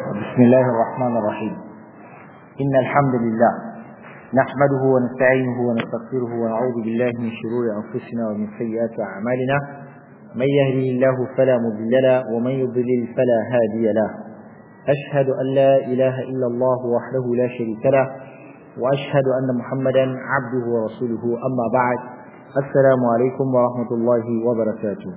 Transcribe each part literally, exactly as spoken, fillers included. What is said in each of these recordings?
بسم الله الرحمن الرحيم. إن الحمد لله نحمده ونستعينه ونستغفره ونعوذ بالله من شرور أنفسنا ومن سيئات أعمالنا. من يهده الله فلا مضل له ومن يضلل فلا هادي له. أشهد أن لا إله إلا الله وحده لا شريك له وأشهد أن محمدا عبده ورسوله. أما بعد، السلام عليكم ورحمة الله وبركاته.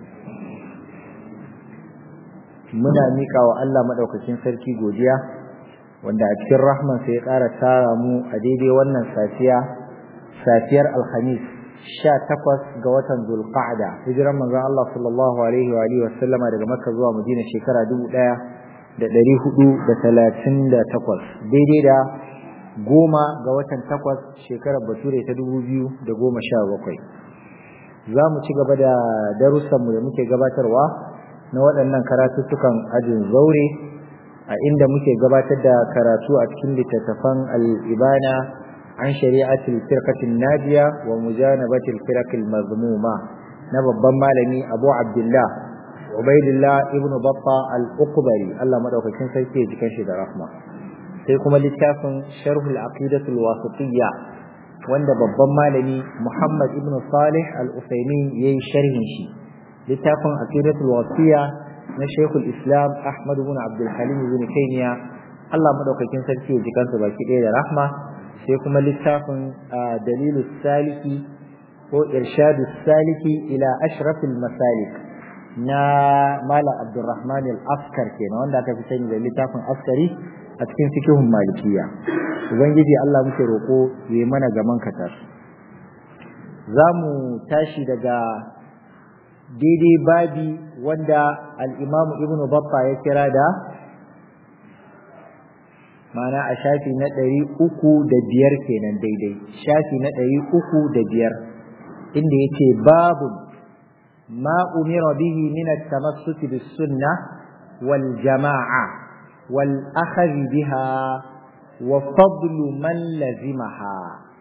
muna mika wa Allah madaukakin sarki godiya wanda a cikin rahman sai ya ƙara tara mu a daidai wannan safiya safiyar alhamis sha takwas ga watan zulqa'da hijiran manzon Allah sallallahu alaihi wa alihi wasallama daga Makka zuwa Madina shekara dubu ɗaya da ɗari hudu da talatin da takwas daidai da goma ga watan takwas shekarar bature ta dubu biyu da goma sha bakwai. Za mu ci gaba da darussanmu da muke gabatarwa na waɗannan karatuttukan ajin zaure a inda muke gabatar da karatu a cikin littattafan al-ibana an shari'atul firqatin najiya wa mujanabatil firqil mazmuma na babban malami Abu Abdullah Ubaidillah ibn Batta al-Uqbari, Allah madaukakin sarki ya jikan shi da rahma. Sai kuma littafin Sharhul Aqidatul Wasitiyya wanda babban malami Muhammad ibn Salih al-Utsaimin yayi sharhin shi. littafin aqidatul wasiya na Sheikhul Islam Ahmad ibn Abdul Halim ibn Taymiyyah, Allah madaukakin sarki ya jikansa baki ɗaya da rahma. Sai kuma littafin dalilus saliki ko irshadus saliki ila ashrafil masalik na Malam Abdurrahman al-Askar kenan, wanda aka fi sani da littafin Askari a cikin fiqhun Malikiyya. Ubangiji Allah muke roko yayi mana gaman katar. Za mu tashi daga daidai babi wanda al'imamu ibn Batta ya kira da mana a shafi na ɗari uku da biyar kenan daidai, shafi na ɗari uku da biyar inda ya ce babu ma umira bihi min at-tamassuki bis sunnah wal jama'a wal akhadhi biha wa fadlu man lazimaha.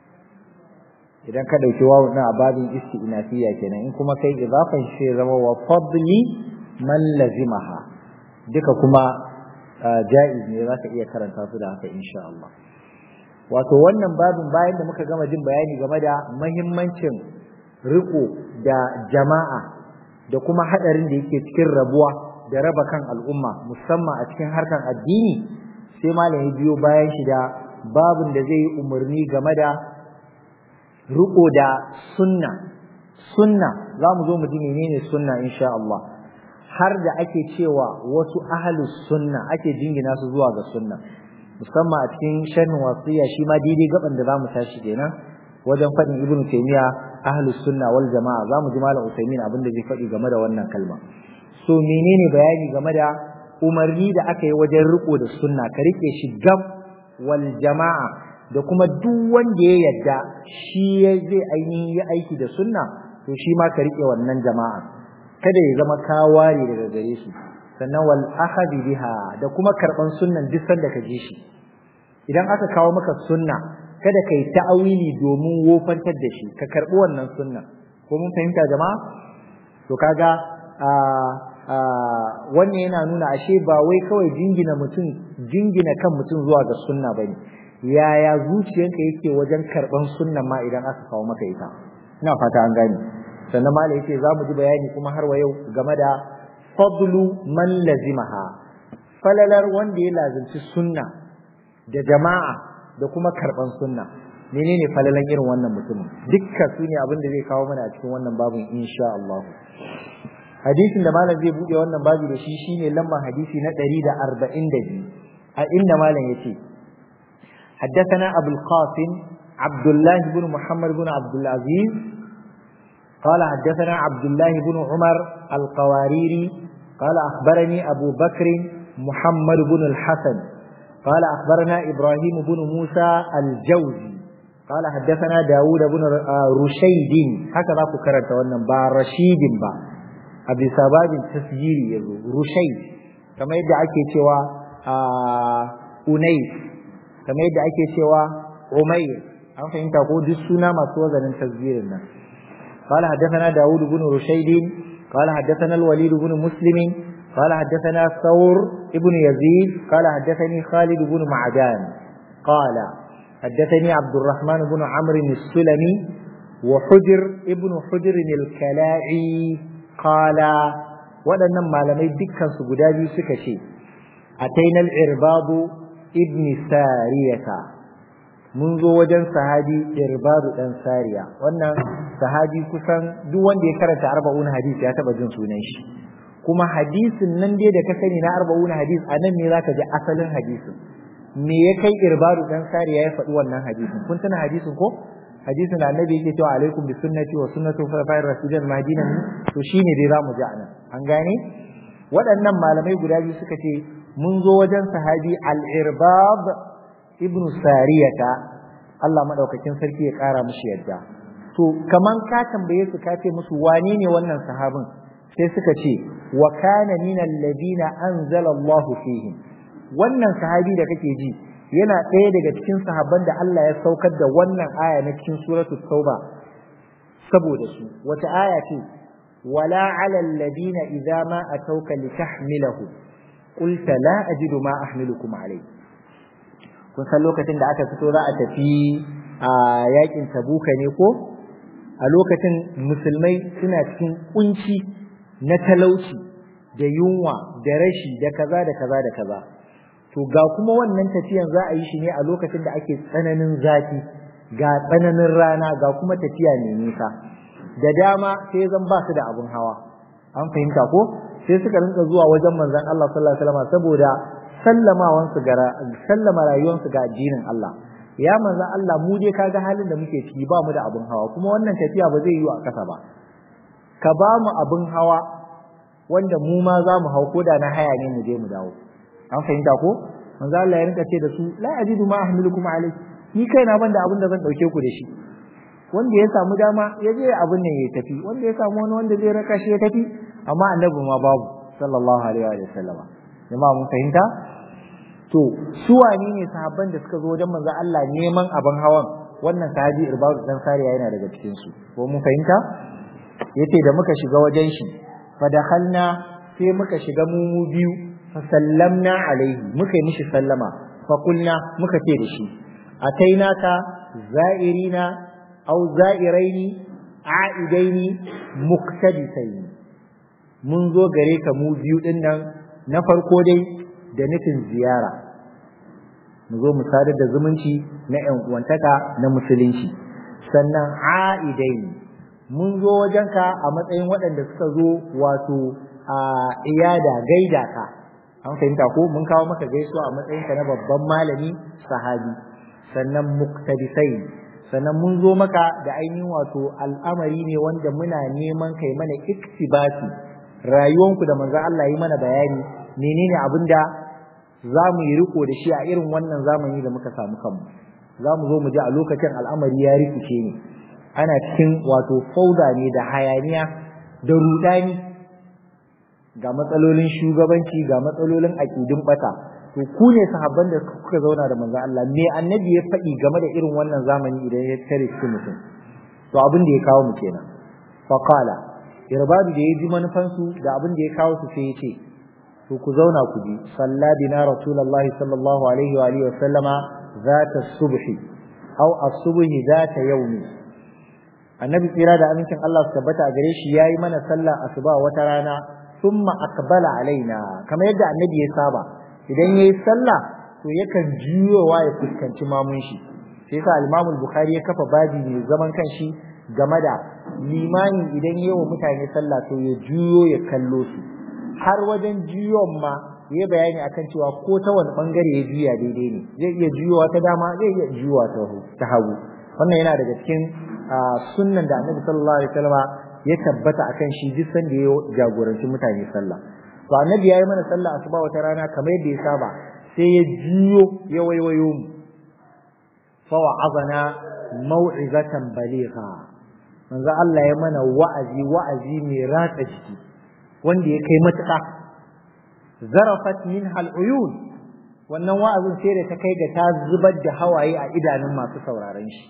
Idan ka dauki wawu na babin isti'nafiya kenan, in kuma kai idafan shi zama wa fadli man lazimaha, duka kuma jaiz ne, za ka iya karanta su da haka insha Allah. Wato wannan babin bayan da muka gama jin bayani game da mahimmancin riko da jama'a da kuma hadarin da yake cikin rabuwa da raba kan al'umma musamman a cikin harkan addini, sai malam ya biyo bayan shi da babin da zai yi umarni game da riko da sunna. Sunna za mu zo mu ji menene sunna insha Allah, har da ake cewa wasu ahlus sunna ake jingina su zuwa ga sunna, musamman a cikin sharhin wasiya shi ma daidai gaban da zamu tashi kenan wajen faɗin Ibn Taymiyyah ahlus sunna wal jama'a. za mu ji Malam Usaimin abin da zai faɗi game da wannan kalma. So menene bayani game da umarni da aka yi wajen riko da sunna, ka rike shi gam wal jama'a, da kuma duk wanda ya yadda shi zai ainihin yi aiki da sunna, to shi ma ka rike wannan jama'a, kada ya zama ka ware daga gare shi. Sannan wal akhadhi biha, da kuma karban sunnan duk sanda ka ji shi. Idan aka kawo maka sunna, kada kai ta'awili domin wofantar da shi, ka karbi wannan sunna. Ko mun fahimta jama'a? To kaga a a wannan yana nuna ashe ba wai kawai jingina mutum jingina kan mutum zuwa ga sunna bane, yaya zuciyanka yake wajen karban sunnan ma idan aka kawo maka ita. Ina fata an gane. Sannan malai yace za mu ji bayani kuma har wa yau game da fadlu man lazimaha, falalar wanda ya lazimci sunna da jama'a da kuma karban sunna. Menene falalan irin wannan mutumin? Dukkan su ne abin da zai kawo mana a cikin wannan babin insha Allah. Hadisin da malam zai bude wannan babu da shi shine lambar hadisi na ɗari da arba'in da biyu, a inda malam yace حدثنا أبو القاسم عبد الله بن محمد بن عبد العزيز قال حدثنا عبد الله بن عمر القواريري قال أخبرني أبو بكر محمد بن الحسن قال أخبرنا إبراهيم بن موسى الجوزي قال حدثنا داود بن رشيد، هكذا فكرت وأنه با رشيد با أبي سباب تسجيري رشيد، كما يدعى كيتوا أنيس، kamar yadda ake cewa Umayr. An fahimta ko duk suna masu wazanin tasbirin nan. قال حدثنا داود بن رشيد قال حدثنا الوليد بن مسلم قال حدثنا ثور ابن يزيد قال حدثني خالد بن معدان قال حدثني عبد الرحمن بن عمرو السلمي وحجر ابن حجر الكلاعي قال waɗannan malamai dukkan su guda biyu suka ce ataina al-irbadu ibn sariyata mun zo wajen sahabi irbadu dan sariya wannan sahabi kusan duk wanda ya karanta arba'un hadisi ya taba jin sunan shi kuma hadisin nan dai da ka sani na arba'un hadis anan ne zaka ji asalin hadisin me ya kai irbadu dan sariya ya faɗi wannan hadisin kun tuna hadisin ko hadisin da annabi yake cewa alaikum bi sunnati wa sunnati khulafa'ir rashidin mahdiyan to shine dai zamu ji anan an gane waɗannan malamai guda biyu suka ce mun zo wajen sahabi al-irbab ibn sariyata Allah madaukakin sarki ya kara mushi yadda to kaman ka tambaye su ka ce musu wane ne wannan sahabin sai suka ce wa kana min alladhina anzala Allahu fihim wannan sahabi da kake ji yana ɗaya daga cikin sahabban da Allah ya saukar da wannan aya na cikin suratul tauba saboda su wata aya ce wala ala alladhina idza ma atawka litahmilahu qulta la ajidu ma ahmilukum alayhi kun san lokacin da aka fito za a tafi a yakin tabuka ne ko a lokacin musulmai suna cikin kunci na talauci da yunwa da rashi da kaza da kaza da kaza to ga kuma wannan tafiyan za a yi shi ne a lokacin da ake tsananin zafi ga tsananin rana ga kuma tafiya mai nisa da dama sai zan ba su da abun hawa an fahimta ko sai suka rinka zuwa wajen manzon Allah sallallahu alaihi wasallam saboda sallamawansu ga sallama rayuwarsu ga addinin Allah ya manzo Allah mu dai kaga halin da muke ciki ba mu da abun hawa kuma wannan tafiya ba zai yi a kasa ba ka ba mu abun hawa wanda mu ma za mu hau ko da na haya ne mu je mu dawo an fahimta ko manzo Allah ya rinka ce da su la ajidu ma ahmilukum alayhi ni kaina ban da abin da zan dauke ku da shi wanda ya samu dama ya je abin nan ya tafi wanda ya samu wani wanda zai raka shi ya tafi amma annabi ma babu sallallahu alaihi wa sallama jama'a mun fahimta to su wani ne sahabban da suka zo wajen manzo Allah neman abin hawan wannan sahabi Irbadu dan Sariya yana daga cikin su ko mun fahimta yace da muka shiga wajen shi fa dakhalna sai muka shiga mu mu biyu fa sallamna alaihi muka yi mishi sallama fa kulna muka ce da shi atainaka za'irina aw za'iraini a'idaini muqtadisaini mun zo gare ka mu biyu din nan na farko dai da nufin ziyara mu zo mu sadar da zumunci na ƴan uwantaka na musulunci sannan a'idaini mun zo wajenka a matsayin waɗanda suka zo wato a iyada gaida ka an fahimta ko mun kawo maka gaisuwa a matsayinka na babban malami sahabi sannan muqtadisai sannan mun zo maka da ainihin wato al'amari ne wanda muna neman kai mana iktibasi rayuwanku da manzon Allah yi mana bayani menene abin da za mu yi riko da shi a irin wannan zamani da muka samu kanmu za mu zo mu ji a lokacin al'amari ya rikice ne ana cikin wato fauda ne da hayaniya da rudani ga matsalolin shugabanci ga matsalolin aƙidun bata to ku ne sahabban da kuka zauna da manzon Allah me annabi ya faɗi game da irin wannan zamani idan ya tare cikin mutum to abin da ya kawo mu kenan fa qala irbadu da ya ji manufansu da abin da ya kawo su sai ya ce to ku zauna ku ji salla bina rasulullahi sallallahu alaihi wa alihi wa sallama zata subhi aw as-subhi zata yawmi annabi tsira da amincin Allah su tabbata a gare shi yayi mana sallah asuba wata rana thumma aqbala alaina kamar yadda annabi ya saba idan yayi sallah to yakan juyowa ya fuskanci mamun shi sai sa al-Imam al-Bukhari ya kafa babi ne zaman kanshi game da limani idan yayi wa mutane sallah to ya juyo ya kallo su har wajen juyon ma ya bayani akan cewa ko ta wani bangare ya juya daidai ne zai iya juyowa ta dama zai iya juyowa ta hagu wannan yana daga cikin sunnan da Annabi sallallahu alaihi wasallam ya tabbata akan shi duk sanda ya jagoranci mutane sallah to Annabi yayi mana sallah asuba wata rana kamar yadda ya saba sai ya juyo ya waiwayo mu fa wa'azana mau'izatan baligha manzo Allah ya mana wa'azi wa'azi mai ratsa jiki wanda ya kai matuƙa zarafat minha al-uyun wannan wa'azin sai da ta kai ga ta zubar da hawaye a idanun masu sauraron shi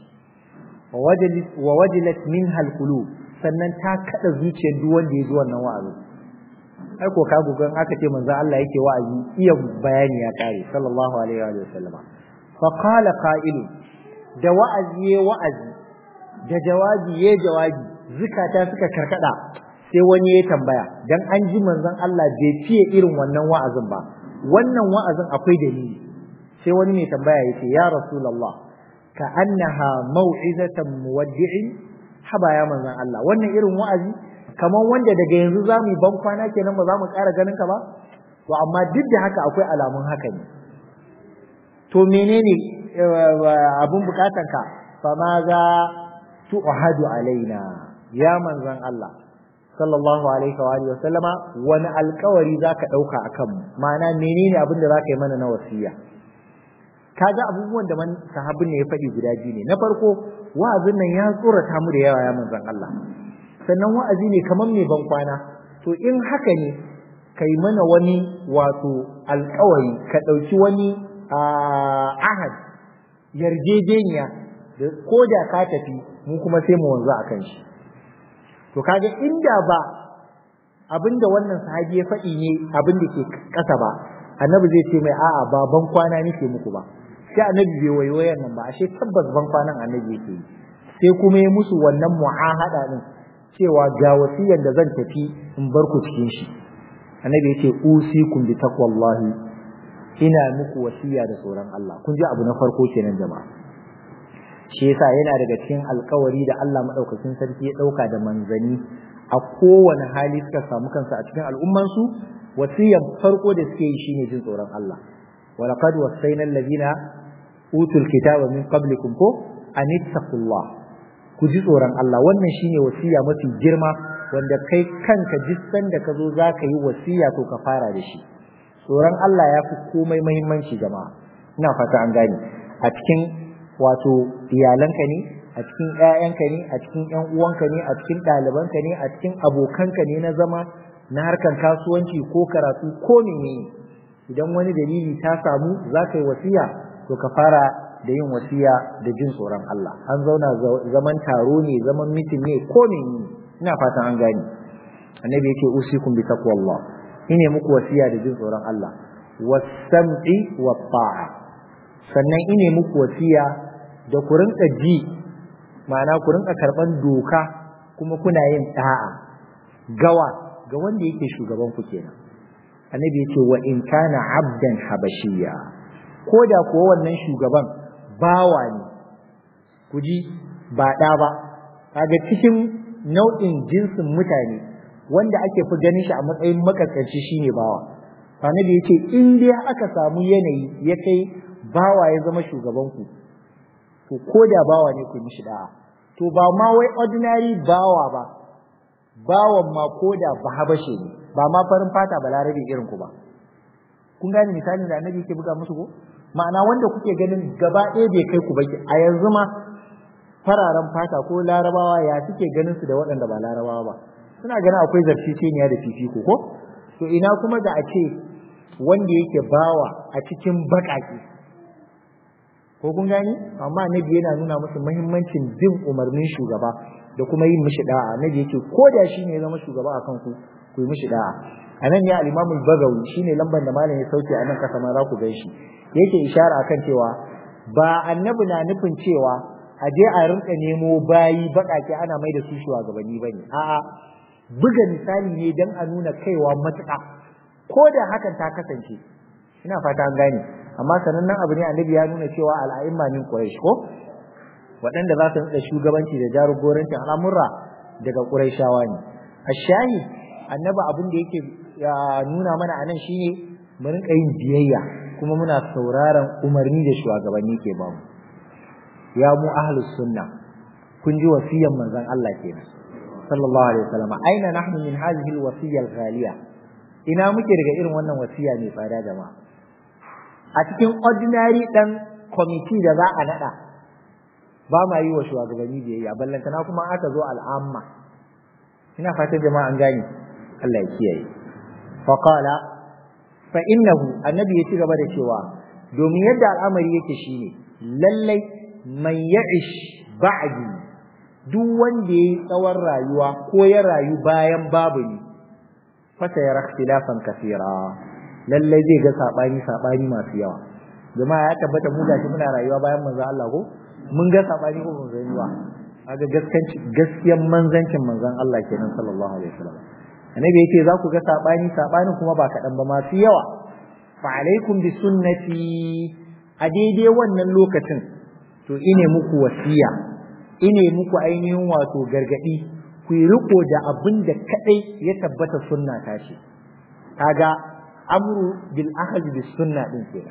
wa wajilat minha al-qulub sannan ta kada zuciyar duk wanda ya ji wannan wa'azin ai ko ka gugan aka ce manzo Allah yake wa'azi iya bayani ya kare sallallahu alaihi wa sallama fa qala qa'il da wa'azi ya wa'azi da jawabi ya jawabi zukata suka karkada sai wani ya tambaya dan an ji manzon Allah bai fiye irin wannan wa'azin ba wannan wa'azin akwai dalili sai wani mai tambaya yace ya rasulullah ka annaha mau'izatan muwaddi'in haba ya manzon Allah wannan irin wa'azi kamar wanda daga yanzu za mu yi ban kwana kenan ba za mu ƙara ganin ka ba to amma duk da haka akwai alamun haka ne to menene abun bukatanka fa ma za tu'hadu alaina ya manzon Allah sallallahu alaihi wa alihi wasallama wani alƙawari zaka dauka akan mu ma'ana menene abin da zaka yi mana na wasiya kaga abubuwan da man sahabbin ne ya faɗi guda biyu ne na farko wa'azin nan ya tsorata mu da yawa ya manzon Allah sannan wa'azi ne kamar mai ban kwana to in haka ne kai mana wani wato alƙawari ka ɗauki wani ahad yarjejeniya da ko da ka tafi mu kuma sai mu wanzu akan shi to kaga inda ba abinda wannan sahabi ya faɗi ne abin da ke ƙasa ba annabi zai ce mai a'a ba ban kwana nake muku ba sai annabi bai waiwayan nan ba ashe tabbas ban kwanan annabi yake yi sai kuma ya musu wannan mu'ahada din cewa ga wasiyar da zan tafi in bar ku cikin shi annabi yace usikum bi taqwallahi ina muku wasiya da tsoron Allah kun ji abu na farko kenan jama'a shi yasa yana daga cikin alkawari da Allah madaukakin sarki ya dauka da manzani a kowane hali suka samu kansu a cikin al'umman su wasiyar farko da suke yi shine jin tsoron Allah walaqad wasayna alladhina utul kitaba min qablikum ko anittaqullah ku ji tsoron Allah wannan shine wasiya mafi girma wanda kai kanka jissan da ka zo za ka yi wasiya to ka fara da shi tsoron Allah ya fi komai muhimmanci jama'a ina fata an gane a cikin wato iyalanka ne a cikin ƴaƴanka ne a cikin ƴan uwanka ne a cikin ɗalibanka ne a cikin abokanka ne na zama na harkar kasuwanci ko karatu ko menene idan wani dalili ta samu za ka yi wasiya to ka fara da yin wasiya da jin tsoron Allah an zauna zaman taro ne zaman mitin ne ko ne ina fatan an gane annabi yake usikum bi taqwallah ine muku wasiya da jin tsoron Allah was-sam'i wat-ta'a sannan ine muku wasiya da ku rinka ji ma'ana ku rinka karban doka kuma kuna yin da'a gawa ga wanda yake shugaban ku kenan annabi yake wa in kana abdan habashiyya ko da kuwa wannan shugaban bawa ne ku ji ba ɗa ba kaga cikin nau'in jinsin mutane wanda ake fi ganin shi a matsayin makaskanci shine bawa annabi yace in dai aka samu yanayi ya kai bawa ya zama shugaban ku to ko da bawa ne ku mishi da'a to ba ma wai ordinary bawa ba bawan ma ko da bahabashe ne ba ma farin fata balarabe irin ku ba kun gane misalin da annabi yake buga musu ko ma'ana wanda kuke ganin gaba ɗaya bai kai ku ba a yanzu ma fararen fata ko larabawa ya suke ganin su da waɗanda ba larabawa ba suna ganin akwai zarciceniya da fifiko ko to ina kuma da a ce wanda yake bawa a cikin baƙaƙe ko kun gani amma annabi yana nuna musu muhimmancin bin umarnin shugaba da kuma yin mishi da'a annabi yake ko da shi ne ya zama shugaba a kanku ku yi mishi da'a anan ya al-Imam al-Bagawi shine lambar da malam ya sauke a nan kasa ma za ku gan shi yake ishara akan cewa ba annabi na nufin cewa a je a rinka nemo bayi bakake ana mai da su shugabanni bane a'a buga misali ne dan a nuna kaiwa matuƙa ko da hakan ta kasance ina fata an gane amma sanannen abu ne annabi ya nuna cewa al'a'imma min quraish ko waɗanda za su rinka shugabanci da jagorancin al'amurra daga quraishawa ne ashahi annabi abin da yake nuna mana anan shine mu rinka yin biyayya kuma muna sauraron umarni da shugabanni ke ba mu ya mu ahlus sunna kun ji wasiyyar manzon Allah kenan sallallahu alaihi wasallam aina nahnu min hadhihi alwasiyya alghaliya ina muke daga irin wannan wasiya mai tsada jama'a a cikin ordinary dan committee da za a nada ba ma yi wa shugabanni biyayya ballantana kuma aka zo al'amma ina fatan jama'a an gane Allah ya kiyaye fa qala fa innahu annabi ya ci gaba da cewa domin yadda al'amari yake shine lallai man ya'ish ba'di duk wanda yayi tsawon rayuwa ko ya rayu bayan babu ni fa sayara ikhtilafan kaseera lalle zai ga sabani sabani masu yawa jama'a ya tabbata mu gashi muna rayuwa bayan manzo Allah ko mun ga sabani ko mun gani ba kaga gaskanci gaskiyan manzancin manzon Allah kenan sallallahu alaihi wasallam annabi yace za ku ga sabani sabani kuma ba kadan ba masu yawa fa alaikum bi sunnati a daidai wannan lokacin to ine muku wasiya ine muku ainihin wato gargadi ku yi riko da abin da kadai ya tabbata sunna ta ce kaga amru bil ahd bis sunna din kenan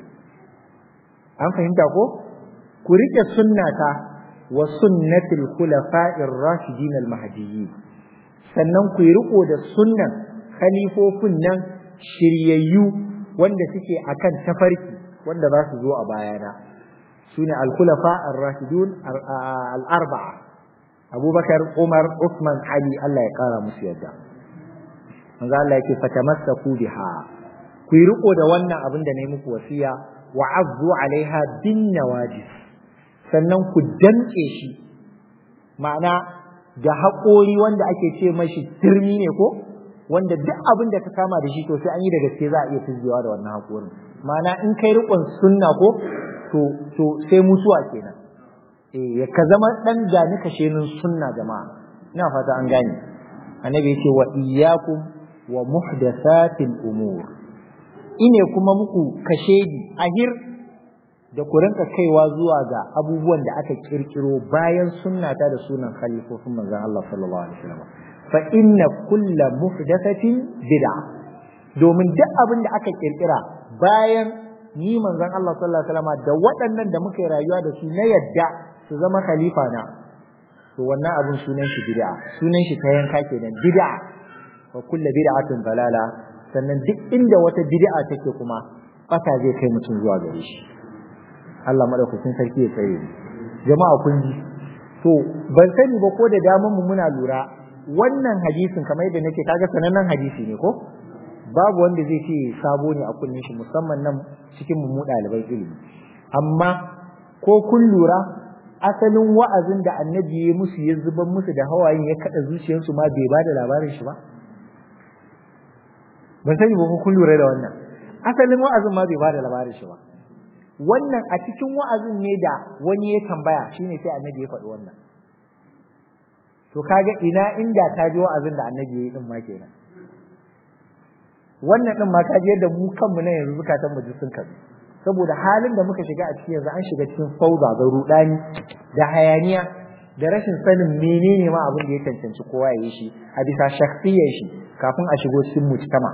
an fahimta ko ku rike sunnata wa sunnatul khulafa'ir rashidin al mahdiyyin sannan ku yi riko da sunnan khalifofin nan shiryayyu wanda suke akan tafarki wanda za su zo a bayana sune al khulafa ar rashidun al arba'a Abubakar Umar Uthman Ali Allah ya kara musu yadda manzo Allah yake fatamassaku biha ku yi riko da wannan abin da nayi muku wasiya wa azzu alaiha bin nawajis sannan ku damke shi ma'ana da haƙori wanda ake ce mashi turmi ne ko wanda duk abin da ka kama da shi to sai an yi da gaske za a iya fizgewa da wannan haƙorin ma'ana in kai riƙon sunna ko to to sai mutuwa kenan eh ka zama dan gani kashenin sunna jama'a ina fata an gane annabi yace wa iyyakum wa muhdathatil umur ine kuma muku kashedi ahir da ku rinka kaiwa zuwa ga abubuwan da aka kirkiro bayan sunnata da sunan khalifofin manzon Allah sallallahu alaihi wasallam fa inna kullu muhdathatin bid'a domin duk abin da aka kirkira bayan ni manzon Allah sallallahu alaihi wasallam da waɗannan da muke rayuwa da su na yadda su zama khalifa na to wannan abin sunan shi bid'a sunan shi ta yanka kenan bid'a wa kullu bid'atin dalala sannan duk inda wata bid'a take kuma bata zai kai mutum zuwa gare shi Allah madaukakin sarki ya tsare mu jama'a kun ji to ban sani ba ko da daman mu muna lura wannan hadisin kamar yadda nake kaga sanannen hadisi ne ko babu wanda zai ce sabo ne a kunnin shi musamman nan cikin mu ɗalibai ilimi amma ko kun lura asalin wa'azin da annabi ya musu ya zuban musu da hawayen ya kada zuciyarsu ma bai bada labarin shi ba ban sani ba ko kun lura da wannan asalin wa'azin ma bai bada labarin shi ba wannan a cikin wa'azin ne da wani ya tambaya shine sai annabi ya faɗi wannan to kaga ina inda ta ji wa'azin da annabi ya yi din ma kenan wannan din ma kaji yadda mu kanmu ne yanzu zukatan mu sun kabi saboda halin da muka shiga a cikin yanzu an shiga cikin fauda da rudani da hayaniya da rashin sanin menene ma abin da ya cancanci kowa ya yi shi a bisa shakhsiyar shi kafin a shigo cikin mujtama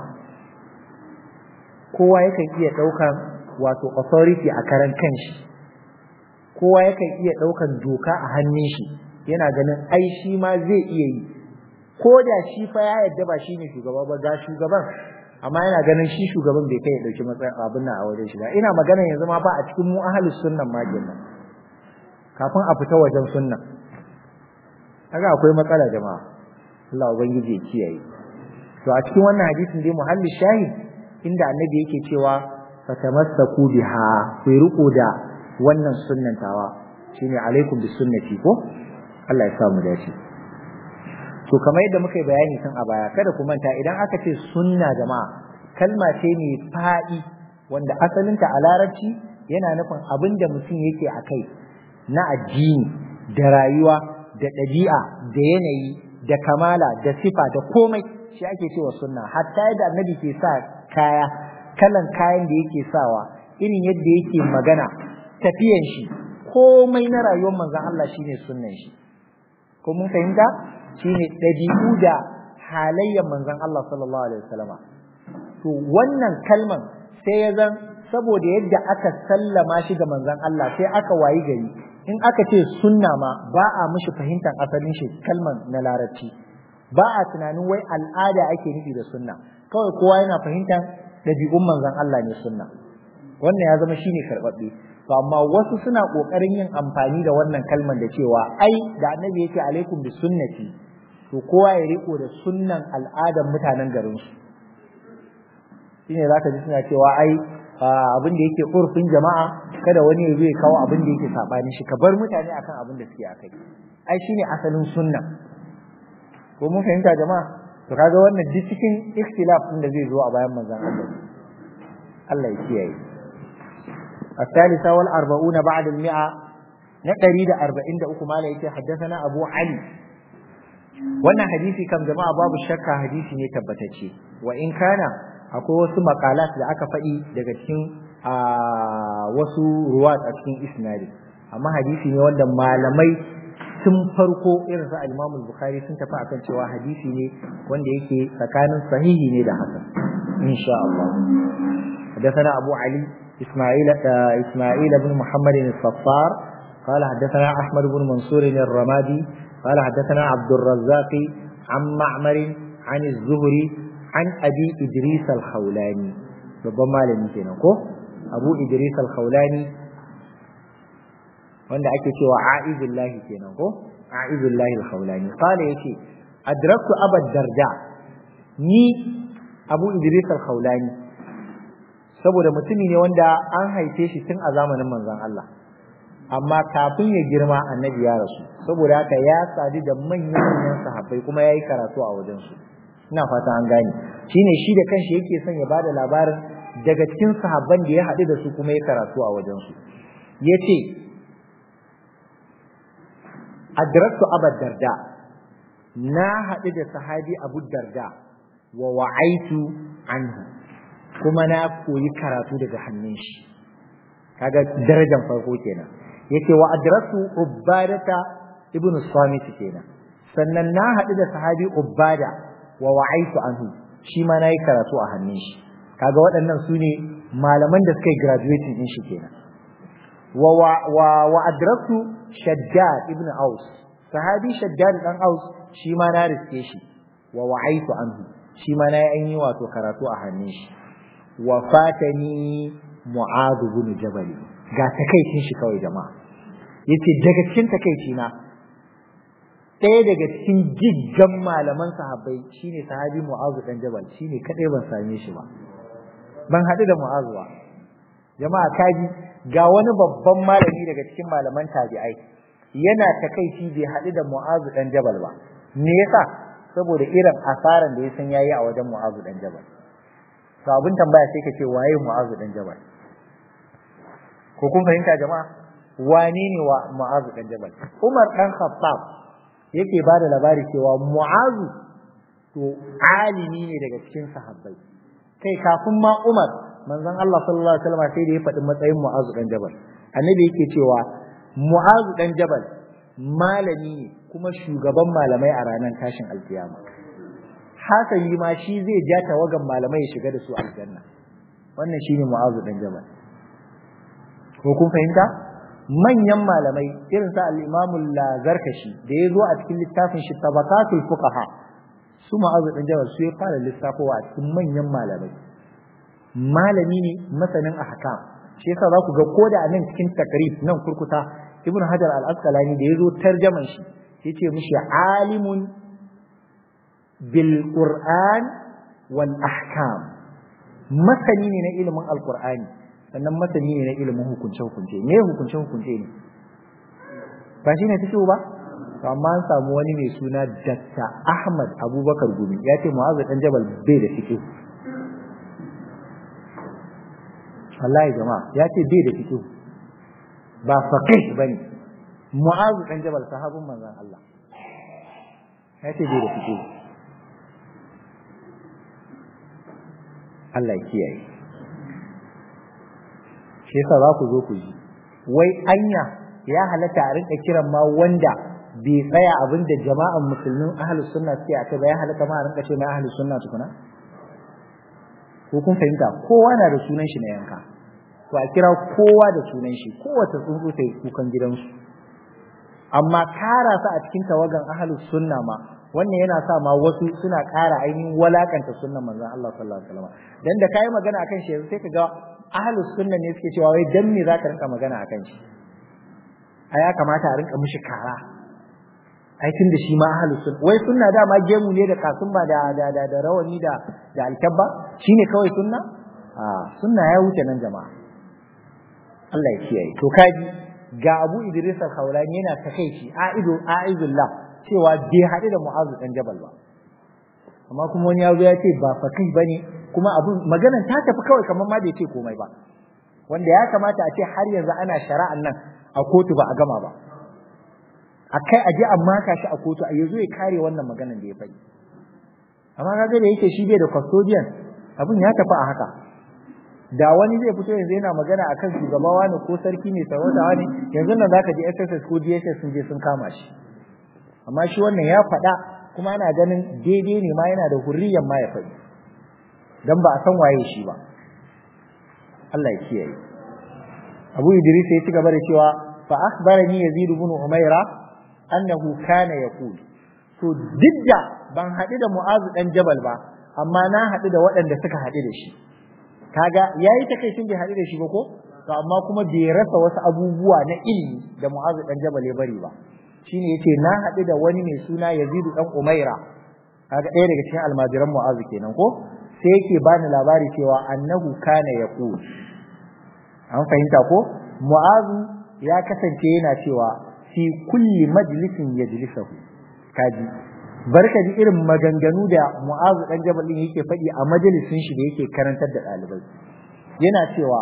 kowa yakan iya daukan wato authority a karan kanshi kowa yakan iya daukan doka a hannun shi yana ganin ai shi ma zai iya yi ko da shi fa ya yadda ba shine shugaba ba ga shugaban amma yana ganin shi shugaban bai kai ya dauki matsayin abin nan a wajen shi ba ina magana yanzu ma ba a cikin mu ahlus sunnan ma kenan kafin a fita wajen sunna kaga akwai matsala jama'a Allah ubangiji ya kiyaye to a cikin wannan hadisin dai muhalli shahid inda annabi yake cewa fatamassaku biha ku riko da wannan sunnan tawa shine alaikum bis sunnati ko Allah ya samu dace to kamar yadda muka yi bayani kan a baya kada ku manta idan aka ce sunna jama'a kalma ce ne fa'i wanda asalinta a larabci yana nufin abin da mutum yake a kai na addini da rayuwa da ɗabi'a da yanayi da kamala da sifa da komai shi ake cewa sunna hatta yadda annabi ke sa kaya kalan kayan da yake sawa irin yadda yake magana tafiyan shi komai na rayuwar manzon Allah shine sunnan shi ko mun fahimta shine dabi'u da halayyar manzon Allah sallallahu alaihi wasallama to wannan kalman sai ya zan saboda yadda aka sallama shi ga manzon Allah sai aka wayi gari in aka ce sunna ma ba a mishi fahimtar asalin shi kalman na larabci ba a tunanin wai al'ada ake nufi da sunna kawai kowa yana fahimtar dabi'un manzon Allah ne sunna wannan ya zama shine karbabbe to amma wasu suna kokarin yin amfani da wannan kalman da cewa ai da annabi yake alaikum bi sunnati to kowa ya riko da sunnan al'adan mutanen garin su shine zaka ji suna cewa ai abin da yake urfin jama'a kada wani ya zo ya kawo abin da yake sabani shi ka bar mutane akan abin da suke akai ai shine asalin sunna ko mun fahimta jama'a to kaga wannan duk cikin ikhtilaf din da zai zo a bayan manzon Allah Allah ya kiyaye الثالثة والأربعون بعد المئة نقري دا أربعين دا أكو مالا يتي حدثنا أبو علي وانا حديثي كم جماعة باب الشكا حديثي نتبتتشي وإن كان أكو وسو مقالات دا أكا فئي دا كتشين وسو رواد أكين إسنادي أما حديثي نوانا مالمي sun farko irin sa Imam Bukhari sun tafi akan cewa hadisi ne wanda yake tsakanin sahihi ne da hasan insha Allah حدثنا أبو علي إسماعيل إسماعيل بن محمد الصفار قال حدثنا أحمد بن منصور الرمادي قال حدثنا عبد الرزاق عن معمر عن الزهري عن أبي إدريس الخولاني ربما لم يكن أبو إدريس الخولاني wanda ake cewa a'izullahi kenan ko a'izullahi al-khawlani qala yace adraktu abad darda ni abu idris al-khawlani saboda mutumi ne wanda an haife shi tun a zamanin manzon Allah amma kafin ya girma annabi ya rasu saboda haka ya sadu da manyan manyan sahabbai kuma yayi karatu a wajen su ina fata an gane shine shi da kanshi yake son ya bada labarin daga cikin sahabban da ya haɗu da su kuma ya karatu a wajen su yace adraktu abu darda na haɗu da sahabi abu darda wa wa'aitu anhu kuma na koyi karatu daga hannun shi kaga darajar farko kenan yace wa adraktu ubadata ibnu samit kenan sannan na haɗu da sahabi ubada wa wa'aitu anhu shi ma nayi karatu a hannun shi kaga waɗannan su ne malaman da suka yi graduating din shi kenan wa wa wa adraktu shaddad ibn aus sahabi shaddad dan aus shi ma na riske shi wa wa'aitu anhu shi ma nayi an yi wato karatu a hannun shi wa fatani mu'adh ibn jabal ga takeicin shi kawai jama'a yace daga cikin takeici na ɗaya daga cikin giggan malaman sahabbai shine sahabi mu'adh dan jabal shine kadai ban same shi ba ban haɗu da mu'adh ba jama'a kaji ga wani babban malami daga cikin malaman tabi'ai yana takeici bai haɗu da mu'adh dan jabal ba me yasa saboda irin asaran da ya san yayi a wajen mu'adh dan jabal to abin tambaya sai kace waye mu'adh dan jabal ko kun fahimta jama'a wane ne wa mu'adh dan jabal Umar dan Khattab yake bada labari cewa mu'adh to alimi ne daga cikin sahabbai kai kafin ma Umar manzon Allah sallallahu alaihi wasallam sai da ya faɗi matsayin mu'adh dan jabal annabi yake cewa mu'adh dan jabal malami ne kuma shugaban malamai a ranar tashin alkiyama hasali ma shi zai ja tawagan malamai ya shiga da su aljanna wannan shine mu'adh dan jabal ko kun fahimta manyan malamai irin sa al-Imam al-Zarkashi da yazo a cikin littafin shi Tabaqatul Fuqaha su mu'adh dan jabal su ya fara lissafowa a cikin manyan malamai malami ne masanin ahkam shi yasa za ku ga koda a nan cikin takrib nan kurkuta Ibn Hajar al-Asqalani da yazo tarjaman shi yace mishi alimun bil Qur'an wal ahkam masani ne na ilimin al-Qur'ani sannan masani ne na ilimin hukunce hukunce me hukunce hukunce ne ba shine take ba to amma an samu wani mai suna Dakta Ahmad Abubakar Gumi yace Mu'adh dan Jabal bai da fiqh wallahi jama'a yace bai da fiqh ba faqih bane Mu'adh dan Jabal sahabin manzon Allah yace bai da fiqh Allah ya kiyaye shi yasa za ku zo ku ji wai anya ya halatta a rinka kiran ma wanda bai tsaya abin da jama'an musulmin ahlus sunna suke a kai ba ya halatta ma a rinka ce mai ahlus sunna tukuna ko kun fahimta kowa na da sunan shi na yanka to a kira kowa da sunan shi kowace tsuntsu ta yi kukan gidansu amma kara sa a cikin tawagan ahlus sunna ma wannan yana sa ma wasu suna ƙara ainihin walakanta sunnan manzon Allah sallallahu alaihi wasallam dan da kai magana akan shi sai ka ga ahlus sunna ne suke cewa wai dan me zaka rinka magana akan shi a ya kamata a rinka mishi kara ai tun da shi ma ahlus sunna wai sunna da ma gemu ne da kasumba da da da, da rawani da da alkabba shine kawai sunna a sunna ya wuce nan jama'a Allah ya kiyaye to kaji ga Abu Idris al-Khawlani yana takeici aidu aizullah cewa bai haɗu da Mu'adh dan Jabal ba amma kuma wani ya zo ya ce ba faqih bane kuma abun maganan ta tafi kawai kamar ma bai ce komai ba wanda ya kamata a ce har yanzu ana shari'an nan a kotu ba a gama ba akai aje amma ka shi a kotu a yazo ya kare wannan maganan da ya faɗi amma kaga da yake shi bai da custodian abun ya tafi a haka da wani zai fito yanzu yana magana akan shugabawa ne ko sarki ne sarauta ne yanzu nan zaka ji S S S ko D S S sun je sun kama shi amma shi wannan ya faɗa kuma ana ganin daidai ne ma yana da hurriyan ma ya faɗi dan ba a san waye shi ba Allah ya kiyaye Abu Idris ya ci gaba da cewa fa akhbarani Yazid ibn Umayra annahu kana yaqul to didda ban haɗu da Mu'az dan Jabal ba amma na haɗu da waɗanda suka haɗu da shi kaga yayi takaicin bai haɗu da shi ba ko to amma kuma bai rasa wasu abubuwa na ilimi da Mu'az dan Jabal ya bari ba shine yace na haɗu da wani mai suna Yazid dan Umayra kaga ɗaya daga cikin almajiran Mu'az kenan ko sai yake bani labari cewa annahu kana yaqul an fahimta ko Mu'az ya kasance yana cewa fi kulli majlisin yajlisuhu kaji barka ji irin maganganu da Mu'az dan Jabal din yake faɗi a majalisin shi da yake karantar da ɗalibai yana cewa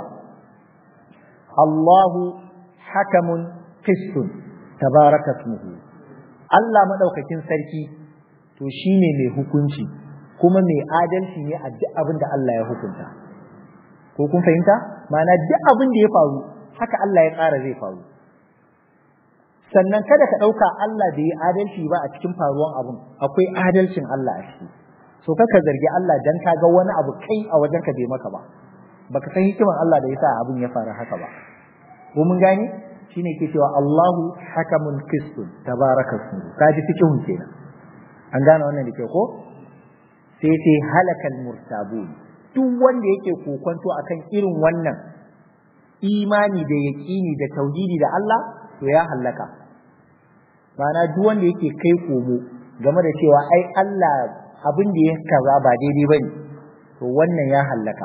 Allahu hakamun qistun tabaraka ismuhu Allah madaukakin sarki to shine mai hukunci kuma mai adalci ne a duk abin da Allah ya hukunta ko kun fahimta ma'ana duk abin da ya faru haka Allah ya tsara zai faru sannan kada ka ɗauka Allah bai yi adalci ba a cikin faruwan abun akwai adalcin Allah a ciki so kaka zargi Allah dan ka ga wani abu kai a wajen ka bai maka ba baka san hikiman Allah da yasa abun ya faru haka ba ko mun gane shine ke cewa Allahu hakamun qistun tabarakasmu kaji fikihun kenan an gane wannan da ke ko sai sai halakal murtabun duk wanda yake kokonto akan irin wannan imani da yaqini da tauhidi da Allah to ya halaka ma'ana duk wanda yake kai komo game da cewa ai Allah abin da ya kaza ba daidai bane to wannan ya halaka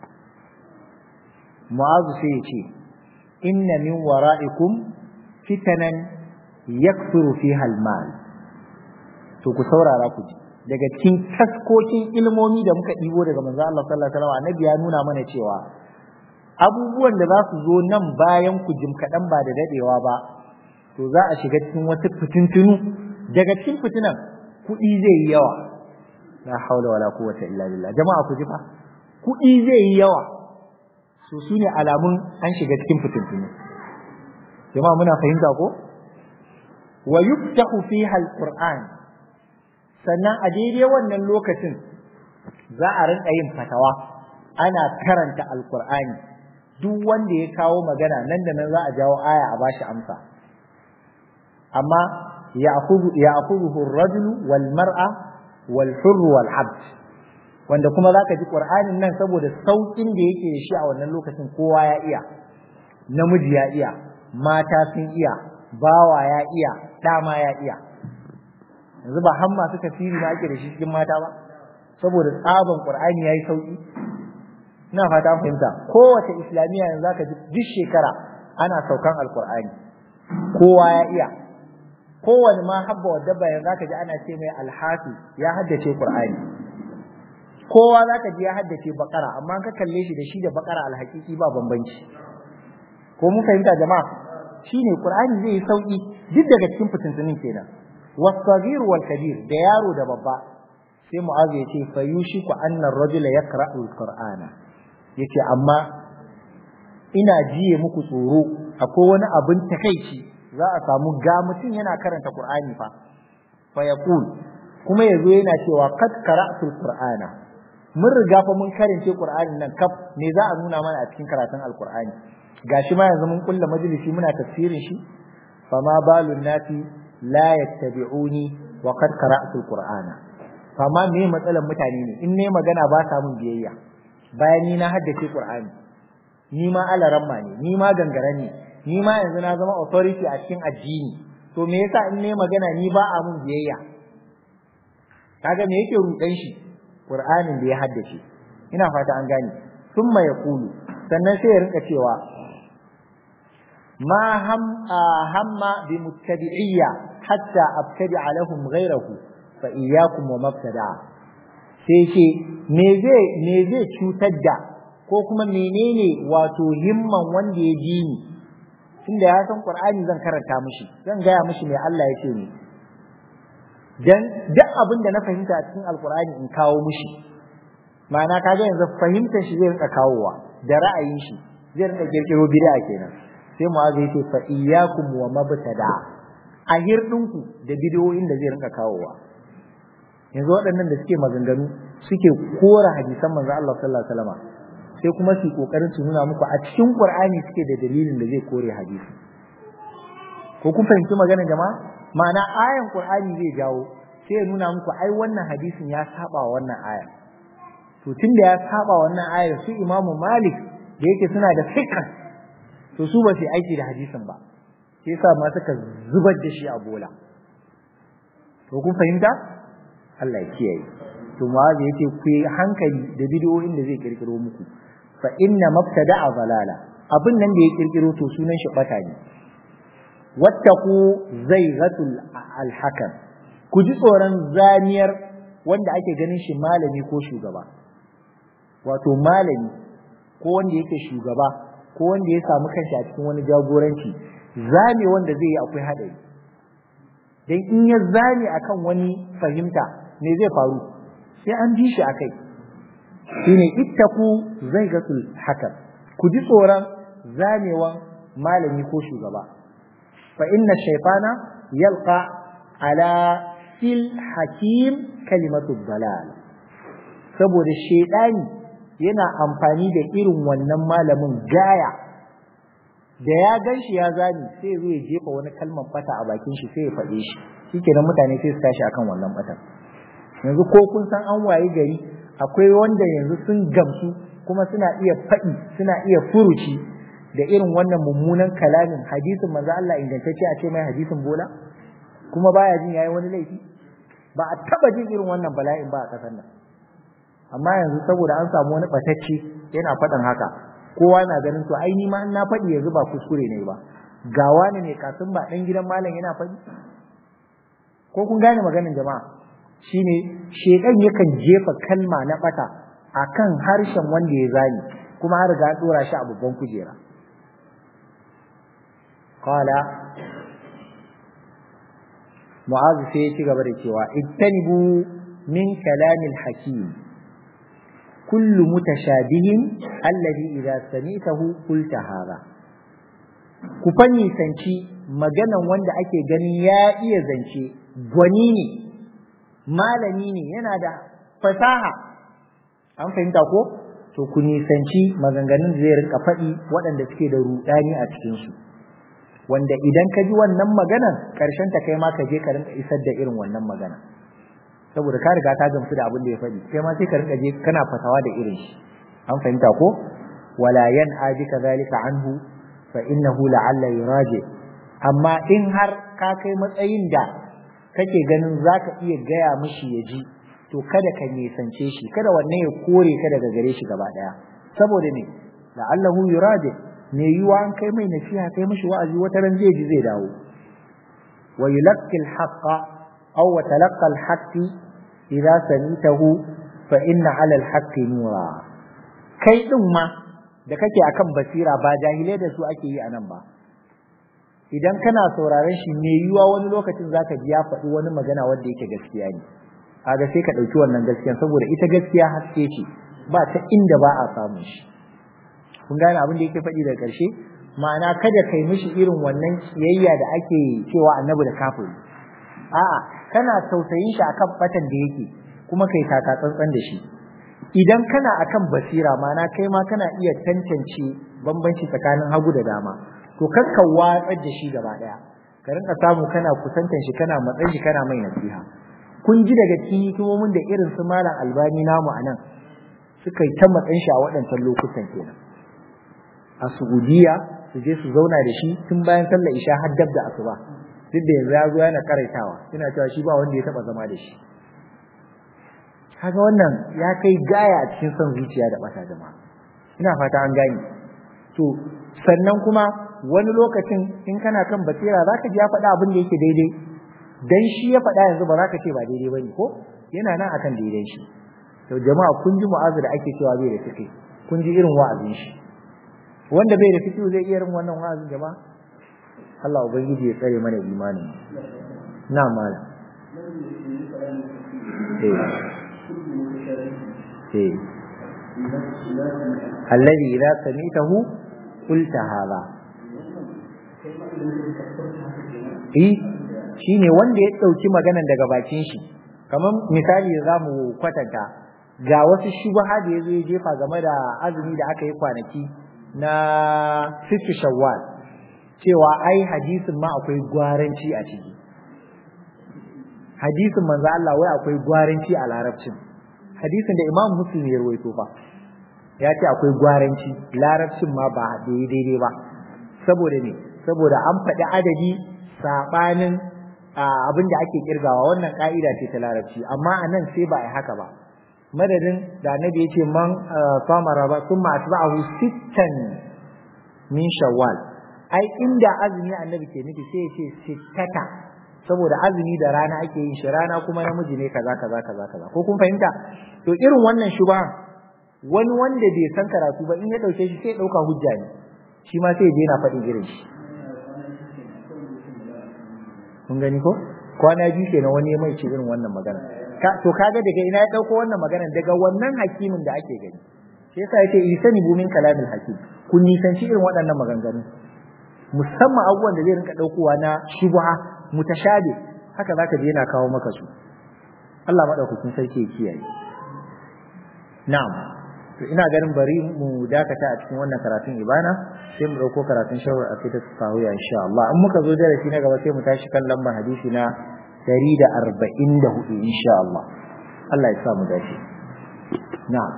Mu'azu sai ya ce inna min wara'ikum fitanan yakthuru fiha al-mal to ku saurara ku ji daga cikin taskokin ilmomi da muka ɗibo daga manzo Allah sallallahu alaihi wasallam annabi ya nuna mana cewa abubuwan da za su zo nan bayan ku jim kaɗan ba da dadewa ba to za a shiga cikin wata fitintunu daga cikin fitinan kuɗi zai yi yawa la haula wala quwwata illa billah jama'a ku ji fa kuɗi zai yi yawa so sune alamun an shiga cikin fitintunu jama'a muna fahimta ko wa yuftahu fiha alquran sannan a daidai wannan lokacin za a rinka yin fatawa ana karanta alqur'ani duk wanda ya kawo magana nan da nan za a jawo aya a bashi amsa amma ya'khudhu ya'khudhu ar-rajulu wal mar'a wal hurr wal 'abd wanda kuma zaka ji qur'anin nan saboda saukin da yake da shi a wannan lokacin kowa ya iya namiji ya iya mata sun iya bawa ya iya dama ya iya yanzu ba hamma suka tafsiri ma ake da shi cikin mata ba saboda tsaban qur'ani yayi sauki ina fata fahimta kowace islamiya yanzu zaka ji duk shekara ana saukan alqur'ani kowa ya iya kowane ma habba wa dabba yanzu zaka ji ana ce mai alhafi ya haddace qur'ani kowa zaka ji ya haddace bakara amma ka kalle shi da shi da bakara alhaqiqi ba bambanci ko mun fahimta jama'a shine qur'ani zai yi sauki duk daga cikin fitintunin kenan was-saghir wal-kabir da yaro da babba sai mu'az ya ce fa yushiku anna ar-rajula yaqra'u al-qur'ana yace amma ina jiye muku tsoro akwai wani abin takeici za a samu ga mutum yana karanta qur'ani fa fa yaqul kuma yazo yana cewa qad qara'tu al-qur'ana mun riga fa mun karance qur'anin nan kaf me za a nuna mana a cikin karatun al-qur'ani gashi ma yanzu mun kulla majalisi muna tafsirin shi fama balun nati la yattabi'uni wa qad qara'tu al-qur'ana fama me matsalan mutane ne in ne magana ba sa mun biyayya bayan ni na haddace qur'ani ni ma alaramma ne ni ma gangara ne ni ma yanzu na zama authority a cikin addini to me yasa in ne magana ni ba a mun biyayya kaga me yake rudan shi qur'anin da ya haddace ina fata an gane thumma yaqulu sannan sai ya rinka cewa ma ham hamma bi muttabi'iyya hatta abtadi'a lahum ghayrahu fa iyyakum wa mabtada'a sai ce me zai me zai cutar da ko kuma menene wato himman wanda ya ji ni tunda ya san Qur'ani zan karanta mishi zan gaya mishi me Allah ya ce ni dan duk abin da na fahimta a cikin Alqur'ani in kawo mishi ma'ana kaga yanzu fahimtar shi zai rika kawowa da ra'ayin shi zai rika kirkiro bid'a kenan sai mu'azu ya ce fa iyyakum wa mabtada a hirdinku da bidiyoyin da zai rika kawowa yanzu waɗannan da suke maganganu suke kora hadisan manzo Allah sallallahu alaihi wasallam sai kuma su kokarin su nuna muku a cikin Qur'ani suke da dalilin da zai kore hadisi ko kun fahimci magana jama'a ma'ana ayan Qur'ani zai jawo sai ya nuna muku ai wannan hadisin ya saba wa wannan aya to tunda ya saba wannan aya su Imam Malik da yake suna da fiqh to su ba su aiki da hadisin ba sai yasa ma suka zubar da shi a bola to kun fahimta Allah ya kiyaye to mu'azi yace ku yi hankali da bidiyoyin da zai kirkiro muku fa inna mabtada'a zalala abin nan da ya kirkiro to sunan shi bata ne wattaqu zaygatul al-hakam ku ji tsoron zaniyar wanda ake ganin shi malami ko shugaba wato malami ko wanda yake shugaba ko wanda ya samu kanshi a cikin wani jagoranci zame wanda zai yi akwai hadari dan in ya zame akan wani fahimta me zai faru sai an bi shi akai shine ittaku zaigatul hakam ku ji tsoron zamewan malami ko shugaba fa inna shaytana yalqa ala fil hakim kalimatu dalal saboda shaytani yana amfani da irin wannan malamin gaya da ya ganshi ya zani sai zai jefa wani kalmar fata a bakin shi sai ya faɗe shi shikenan mutane sai su tashi akan wannan fatan yanzu ko kun san an waye gari akwai wanda yanzu sun gamsu kuma suna iya faɗi suna iya furuci da irin wannan mummunan kalamin hadisin manzo Allah ingantacce a ce mai hadisin bola kuma baya jin yayi wani laifi ba a taba jin irin wannan bala'in ba a kasar nan amma yanzu saboda an samu wani batacce yana faɗin haka kowa na ganin to ai ni ma in na faɗi yanzu ba kuskure ne ba ga wani ne kasin ba dan gidan malam yana faɗi ko kun gane maganin jama'a shine shedan yakan jefa kalma na bata akan harshen wanda ya zani kuma har ga dora shi a babban kujera qala mu'az sai ya ci gaba da cewa ittanibu min kalamil hakim kullu mutashabihin alladhi idza sami'tahu qulta hadha ku fanni sanci maganan wanda ake ganin ya iya zance gwani ne malami ne yana da fasaha an fahimta ko to ku nisanci maganganun da zai rinka faɗi waɗanda suke da rudani a cikinsu wanda idan ka ji wannan maganan ƙarshen ta kai ma ka je ka rinka isar da irin wannan magana saboda ka riga ka gamsu da abin da ya faɗi kai ma sai ka rinka je kana fatawa da irin shi an fahimta ko wala yan ajika zalika anhu fa innahu la'alla yuraji amma in har ka kai matsayin da kake ganin zaka iya gaya mishi ya ji to kada ka nisance shi kada wannan ya kore ka daga gare shi gaba daya saboda ne la'allahu yuradi me yiwa an kai mai nasiha kai mishi wa'azi wata ran zai ji zai dawo wa yulqi al-haqqa aw wa talaqqa al-haqqi idza samitahu fa inna 'ala al-haqqi nura kai din ma da kake akan basira ba jahilai da su ake yi anan ba idan kana sauraron shi me yiwa wani lokacin zaka ji ya faɗi wani magana wanda yake gaskiya ne kaga sai ka dauki wannan gaskiya saboda ita gaskiya haske ce ba ta inda ba a samu shi kun gane abin da yake faɗi daga ƙarshe ma'ana kada kai mishi irin wannan kiyayya da ake cewa annabi da kafiri a'a kana tausayin shi akan fatan da yake kuma kai taka tsantsan da shi idan kana akan basira ma'ana kai ma kana iya tantance bambanci tsakanin hagu da dama to kar ka watsar da shi gaba daya ka rinka samu kana kusantan shi kana matsayin shi kana mai nasiha kun ji daga cikin hikimomin da irin su malam albani namu anan suka yi ta matsayin shi a waɗancan lokutan kenan a Saudiya su je su zauna da shi tun bayan sallar isha har dab da asuba duk da yanzu ya zo yana karaitawa yana cewa shi ba wanda ya taba zama da shi kaga wannan ya kai gaya a cikin son zuciya da bata jama'a ina fata an gane to sannan kuma wani lokacin in kana kan basira zaka ji ya faɗa abin da yake daidai dan shi ya faɗa yanzu ba za ka ce ba daidai bane ko yana nan akan daidai shi to jama'a kun ji mu'azu da ake cewa bai da fiqh kun ji irin wa'azin shi wanda bai da fiqh zai iya irin wannan wa'azin jama'a Allah ubangiji ya tsare mana imani na mala eh eh alladhi idza samitahu qulta hadha eh shine wanda ya dauki maganan daga bakin shi kamar misali zamu kwatanta ga wasu shubha da yazo ya jefa game da azumi da aka yi kwanaki na sittu shawwal cewa ai hadisin ma akwai gwaranci a ciki hadisin manzo Allah wai akwai gwaranci a larabcin hadisin da Imam Muslim ya rawaito fa ya ce akwai gwaranci larabcin ma ba daidai ba saboda ne saboda an faɗi adadi sabanin abin da ake kirgawa wannan ka'ida ce ta larabci amma anan sai ba ai haka ba madadin da annabi ya ce man famara ba thumma atba'ahu sittan min shawwal ai inda azumi annabi ke nufi sai ya ce sittata saboda azumi da rana ake yin shi rana kuma namiji ne kaza kaza kaza kaza ko kun fahimta to irin wannan shubha wani wanda bai san karatu ba in ya dauke shi sai ya dauka hujja ne shi ma sai ya daina faɗi irin shi kun gani ko kwana biyu kenan wani ya mai ce irin wannan magana to kaga daga ina ya dauko wannan magana daga wannan hakimin da ake gani sai yasa yace isani bumin kalamil hakim kun nisanci irin waɗannan maganganu musamman abubuwan da zai rinka daukowa na shubha mutashabi haka zaka je yana kawo maka su Allah madaukakin sarki ya kiyaye na'am to ina ganin bari mu dakata a cikin wannan karatun ibana sai mu dauko karatun shawar akidat sawiya insha Allah in muka zo darasi na gaba sai mu tashi kan lambar hadisi na ɗari da arba'in da hudu insha Allah Allah ya sa mu dace na'am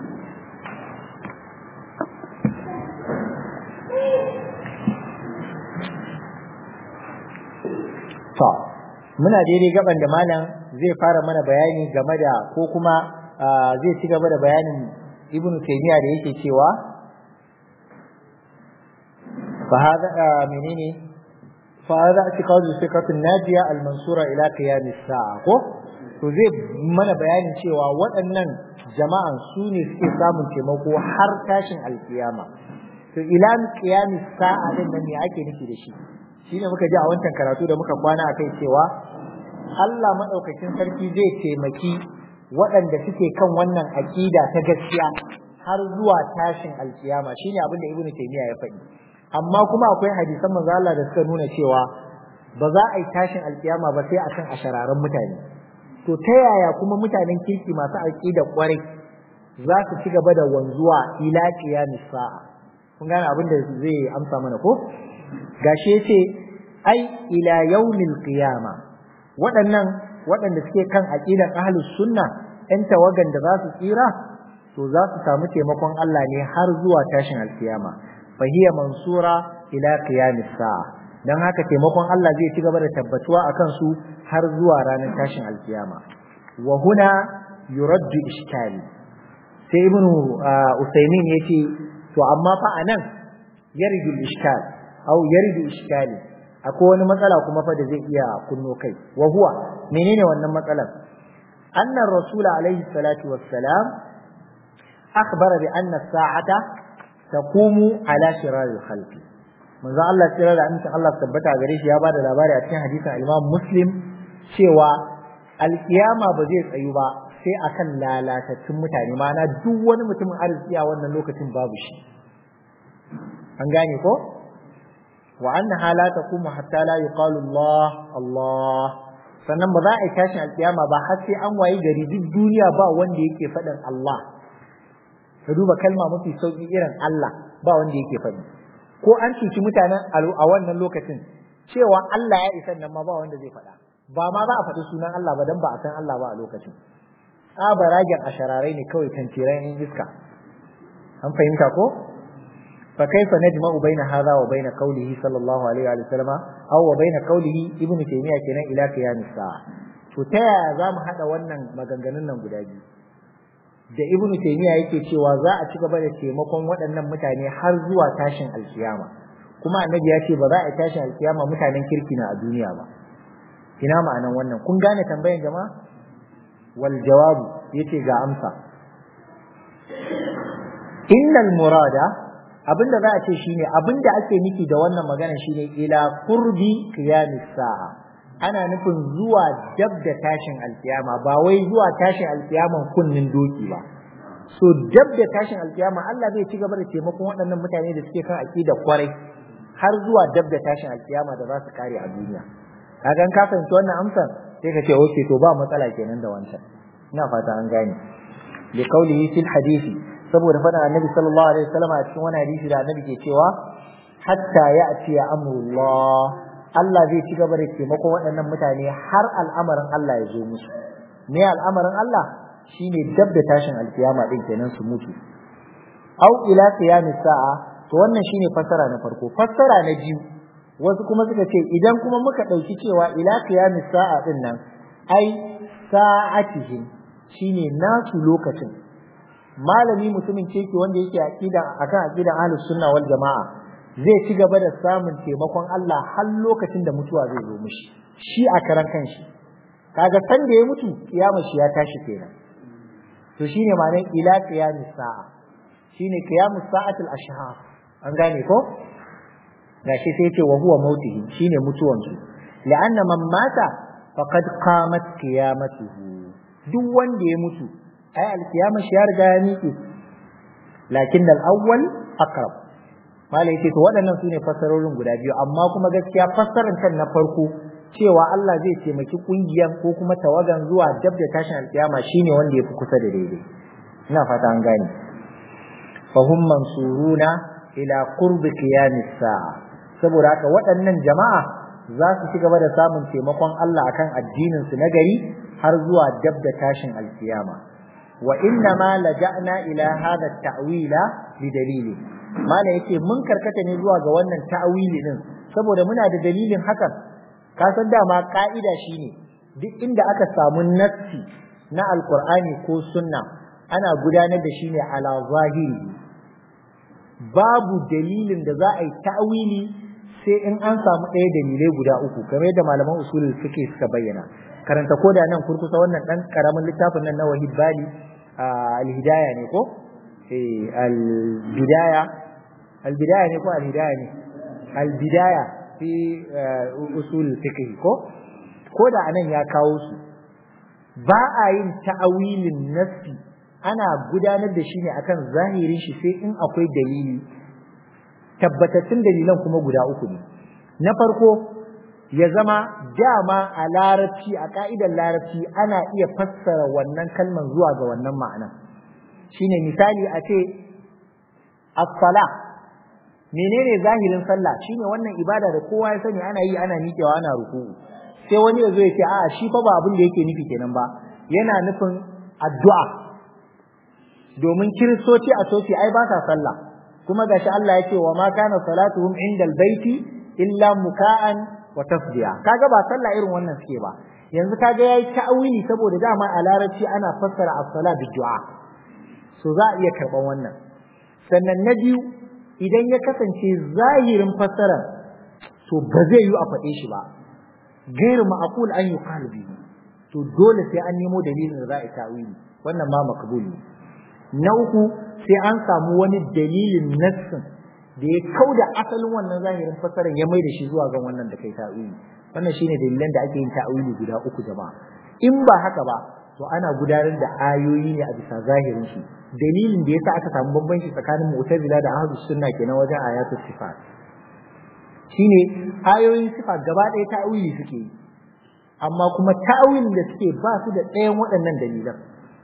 to muna daidai gaban da malam zai fara mana bayani game da ko kuma zai ci gaba da bayanin ibnu taymiya da yake cewa fa hada menene fa hada i'tiqadu thiqatu an-najiya al-mansura ila qiyam as-sa'a ko to zai mana bayanin cewa waɗannan jama'an su ne suke samun taimako har tashin alkiyama to ila qiyam as-sa'a din nan ne ake nufi da shi shine muka ji a wancan karatu da muka kwana akai cewa Allah madaukakin sarki zai taimaki waɗanda suke kan wannan aqida ta gaskiya har zuwa tashin alkiyama shine abin da Ibn Taymiyyah ya faɗi amma kuma akwai hadisan manzo Allah da suka nuna cewa ba za a yi tashin alkiyama ba sai akan ashararan mutane to ta yaya kuma mutanen kirki masu aqida kwarai za su ci gaba da wanzuwa ila qiyamis sa'a kun gane abin da zai amsa mana ko gashi yace ai ila yaumil qiyama waɗannan waɗanda suke kan aqidan ahlus sunna ɗan tawagan da za su tsira to za su samu taimakon Allah ne har zuwa tashin alkiyama fa hiya mansura ila qiyamis sa'a dan haka taimakon Allah zai ci gaba da tabbatuwa akan su har zuwa ranar tashin alkiyama wa huna yuraddu iskali sai ibnu usaymin yace to amma fa anan yaridu iskal au yaridu iskali akwai wani matsala kuma fa da zai iya kunno kai wa huwa menene wannan matsalar anna rasul alaihi salatu wassalam akhbara bi anna as-sa'ata taqumu ala shirar al-khalq manzo Allah tsira da amincin Allah tabbata gare shi ya bada labari a cikin hadisin Imam Muslim cewa alkiyama ba zai tsayu ba sai akan lalatattun mutane ma'ana duk wani mutumin arziki a wannan lokacin babu shi an gane ko wa annaha la taqumu hatta la yuqalu Allah Allah sannan ba za a yi tashin alkiyama ba har sai an wayi gari duk duniya ba wanda yake faɗin Allah ka duba kalma mafi sauki irin Allah ba wanda yake faɗi ko an cuci mutanen a wannan lokacin cewa Allah ya isa nan ma ba wanda zai faɗa ba ma za a faɗi sunan Allah ba dan ba a san Allah ba a lokacin tsabaragen ashararai ne kawai tantiran in iska an fahimta ko فكيف نجمع بين هذا وبين قوله صلى الله عليه وسلم أو وبين قوله ابن تيمية كنا إلى قيام الساعة فتايا زام هذا wannan maganganun nan guda biyu da ibn taymiya yake cewa za a ci gaba da taimakon waɗannan mutane har zuwa tashin alkiyama kuma annabi ya ce ba za a tashin alkiyama mutanen kirki na a duniya ba ina ma'anan wannan kun gane tambayan jama'a wal jawabu yace ga amsa innal murada abinda za a ce shine abinda ake nufi da wannan magana shine ila qurbi qiyamis sa'a ana nufin zuwa dab da tashin alkiyama ba wai zuwa tashin alkiyaman kunnin doki ba so dab da tashin alkiyama Allah zai ci gaba da taimakon waɗannan mutane da suke kan aqida kwarai har zuwa dab da tashin alkiyama da za su kare a duniya kaga an ka fahimci wannan amsar sai ka ce okay to ba matsala kenan da wancan ina fata an gane li qawlihi fil hadisi saboda fada annabi sallallahu alaihi wasallam a cikin wani hadisi da annabi ke cewa hatta ya'ti amrullah Allah zai ci gaba da taimakon waɗannan mutane har al'amarin Allah ya zo musu me al'amarin Allah shine dab da tashin alkiyama din kenan su mutu au ila qiyamis sa'a to wannan shine fassara na farko fassara na biyu wasu kuma suka ce idan kuma muka dauki cewa ila qiyamis sa'a din nan ai sa'atihim shine nasu lokacin malami mutumin keke wanda yake aqida akan aqidan ahlus sunna wal jamaa zai ci gaba da samun taimakon Allah har lokacin da mutuwa zai zo mishi shi a karan kanshi kaga san da ya mutu kiyama shi ya tashi kenan to shine ma'anar ila qiyamis sa'a shine qiyamus sa'atul ashhar an gane ko gashi sai yace wa huwa mautihi shine mutuwan su la'anna man mata faqad qamat qiyamatuhu duk wanda ya mutu ai alkiyama shi ya riga ya miƙe lakin al-awwal aqrab mala yake to waɗannan sune fassarorin guda biyu amma kuma gaskiya fassarar kan na farko cewa Allah zai taimaki kungiyan ko kuma tawagan zuwa dab da tashin alkiyama shine wanda yafi kusa da daidai ina fata an gane fa hum mansuruna ila qurbi qiyamis sa'a saboda haka waɗannan jama'a za su ci gaba da samun taimakon Allah akan addinin su na gari har zuwa dab da tashin alkiyama wa inna ma laja'na ila hadha at-ta'wila bi dalili mala yake mun karkata ne zuwa ga wannan ta'wili din saboda muna da dalilin hakan ka san dama ka'ida shine duk inda aka samu nassi na alqur'ani ko sunna ana gudanar da shi ne ala zahiri babu dalilin da za a yi ta'wili sai in an samu ɗaya dalilai guda uku kamar yadda malaman usulul fiqh suka bayyana karanta koda nan kurkusa wannan dan karamin littafin nan na Wahid Bali al-Hidayah ne ko eh al-Bidaya al-Bidaya ne ko al-Hidayah ne al-Bidaya fi usul fiqh ko koda anan ya kawo su ba a yin ta'awilin nassi ana gudanar da shi ne akan zahirin shi sai in akwai dalili tabbatattun dalilan kuma guda uku ne na farko ya zama dama a larabci a ka'idar larabci ana iya fassara wannan kalman zuwa ga wannan ma'ana shine misali a ce as-sala menene zahirin sallah shine wannan ibada da kowa ya sani ana yi ana miƙewa ana ruku'u sai wani ya zo ya ce a'a shi fa ba abin da yake nufi kenan ba yana nufin addu'a domin kiristoci a soci ai ba sa sallah kuma gashi Allah ya ce wa ma kana salatuhum indal baiti illa muka'an wa tasbiya kaga ba sallah irin wannan suke ba yanzu kaga yayi ta'awili saboda dama a larabci ana fassara as-sala bi du'a so za a iya karban wannan sannan na biyu idan ya kasance zahirin fassara to ba zai yi a faɗe shi ba gairu ma'qul an yuqalu bihi to dole sai an nemo dalilin da za a ta'awili wannan ma makbuli na uku sai an samu wani dalilin nassin da ya kauda asalin wannan zahirin fasaran ya mai da shi zuwa ga wannan da kai ta'wili wannan shine dalilan da ake yin ta'wili guda uku jama'a in ba haka ba to ana gudanar da ayoyi ne a bisa zahirin shi dalilin da yasa aka samu bambanci tsakanin mu'tazila da ahlus sunna kenan wajen ayatul sifat shine ayoyin sifat gaba ɗaya ta'wili suke yi amma kuma ta'wilin da suke ba su da ɗayan waɗannan dalilan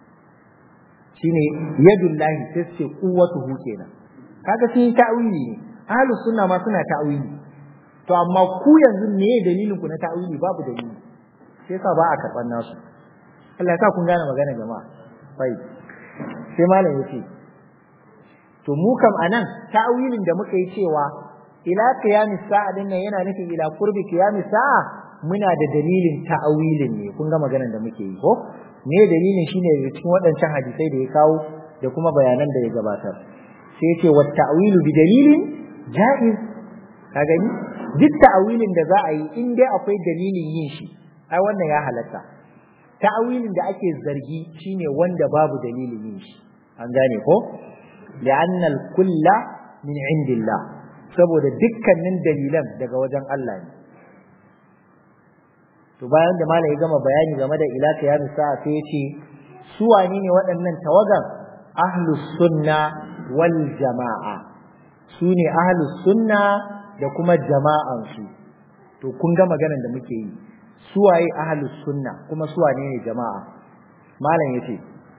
shine yadullahi sai ce quwwatuhu kenan kaga sun yi ta'wili ne ahlus sunna ma suna ta'wili to amma ku yanzu me dalilin ku na ta'wili babu dalili sai yasa ba a karban nasu Allah ya sa kun gane magana jama'a sai sai malam yace to mu kam anan ta'wilin da muka yi cewa ila qiyamis sa'a din nan yana nufin ila qurbi qiyamis sa'a muna da dalilin ta'wilin ne kun ga maganar da muke yi ko me dalilin shine cikin waɗancan hadisai da ya kawo da kuma bayanan da ya gabatar sai yace wa ta'wilu bi dalilin jaiz ka gani duk ta'wilin da za a yi in dai akwai dalilin yin shi ai wannan ya halatta ta'wilin da ake zargi shine wanda babu dalilin yin shi an gane ko li'anna al-kulla min indillah saboda dukkanin dalilan daga wajen Allah ne to bayan da malai ya gama bayani game da ila qiyamis sa'a sai ya ce su wane ne waɗannan tawagan ahlus sunna wal jama'a su ne ahlus sunna da kuma jama'an su to kun ga maganar da muke yi su waye ahlus sunna kuma su wane ne jama'a malam yace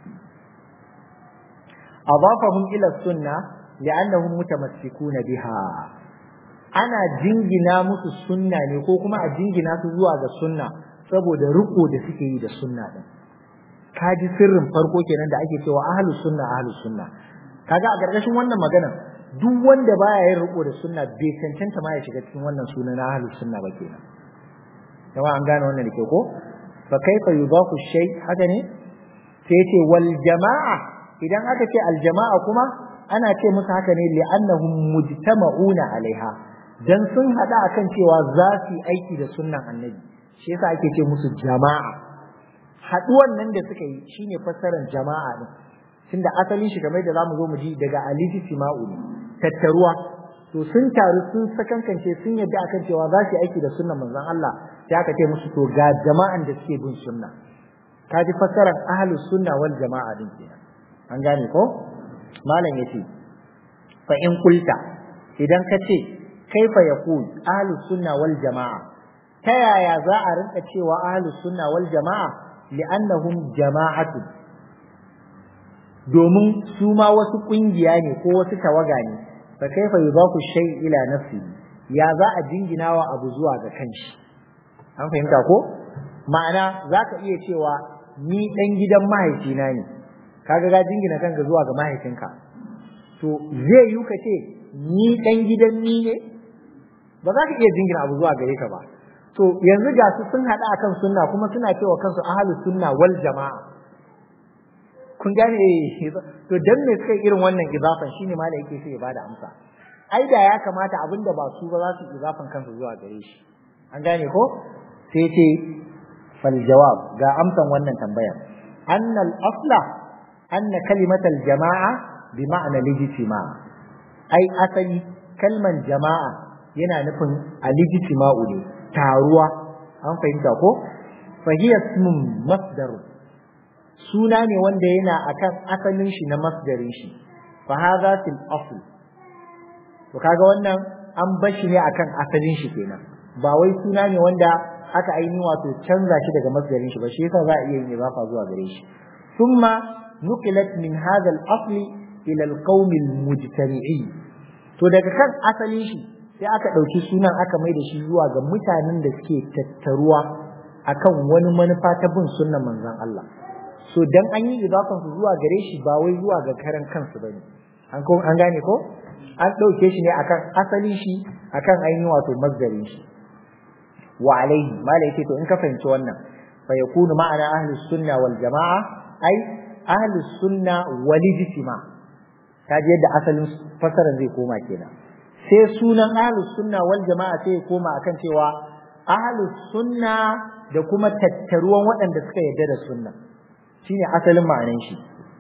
adafahum ila sunna li'annahum mutamassikuna biha ana jingina musu sunna ne ko kuma a jingina su zuwa ga sunna saboda riko da suke yi da sunna din kaji sirrin farko kenan da ake cewa ahlus sunna ahlus sunna kaga a gargashin wannan magana duk wanda baya yin riko da sunna bai cancanta ma ya shiga cikin wannan sunan ahlus sunna ba kenan jama'a an gane wannan dake ko fa kaifa yudafu shay haka ne sai yace wal jama'a idan aka ce al jama'a kuma ana ce musu haka ne li'annahum mujtama'una alaiha dan sun hada akan cewa za su yi aiki da sunnan annabi shi yasa ake ce musu jama'a haduwan nan da suka yi shine fassarar jama'a din tunda asalin shi kamar da zamu zo mu ji daga al-ijtima'u ne tattaruwa to sun taru sun sakankance sun yadda akan cewa za su yi aiki da sunnan manzon Allah sai aka ce musu to ga jama'an da suke bin sunna kaji fassarar ahlus sunna wal jama'a din kenan an gane ko malam yace fa in kulta idan ka ce kaifa yaqul ahlus sunna wal jamaa ta yaya za a rinka cewa ahlus sunna wal jamaa li'annahum jama'atu domin su ma wasu kungiya ne ko wasu tawaga ne fa kaifa yudafu shay ila nafsi ya za a jinginawa abu zuwa ga kanshi an fahimta ko ma'ana zaka iya cewa ni dan gidan mahaifina ne kaga ga jingina kanka zuwa ga mahaifinka to zai yi ka ce ni dan gidan ni ne ba za ka iya jingina abu zuwa gare ka ba to yanzu ga su sun hada akan sunna kuma suna cewa kansu ahlus sunna wal jamaa kun gane to dan me suka irin wannan izafan shine malai yake sai ya bada amsa ai da ya kamata abinda ba su ba za su izafan kansu zuwa gare shi an gane ko sai ce fal jawab ga amsan wannan tambayar annal asla anna kalimatal jamaa bi ma'ana lijtima ai asali kalman jama'a yana nufin alijtima'u ne taruwa an fahimta ko fa hiya ismun masdar suna ne wanda yana akan asalin shi na masdarin shi fa hadha fil asl to kaga wannan an bashi ne akan asalin shi kenan ba wai suna ne wanda aka aini wato canza shi daga masdarin shi ba shi yasa za a iya yin izafa zuwa gare shi thumma nuqilat min hadha al asl ila al qawm al mujtami'in to daga kan asalin shi sai aka dauki sunan aka mai da shi zuwa ga mutanen da suke tattaruwa akan wani manufa ta bin sunnan manzon Allah so dan an yi idafan su zuwa gare shi ba wai zuwa ga karan kansu bane an ko an gane ko an dauke shi ne akan asalin shi akan ainihin wato masdarin shi wa alaihi mala yake to in ka fahimci wannan fa yakunu ma'ana ahlus sunna wal jamaa ai ahlus sunna wal ijtima kaji yadda asalin fasaran zai koma kenan sai sunan ahlus sunna wal jamaa sai ya koma akan cewa ahlus sunna da kuma tattaruwan waɗanda suka yarda da sunna shine asalin ma'anan shi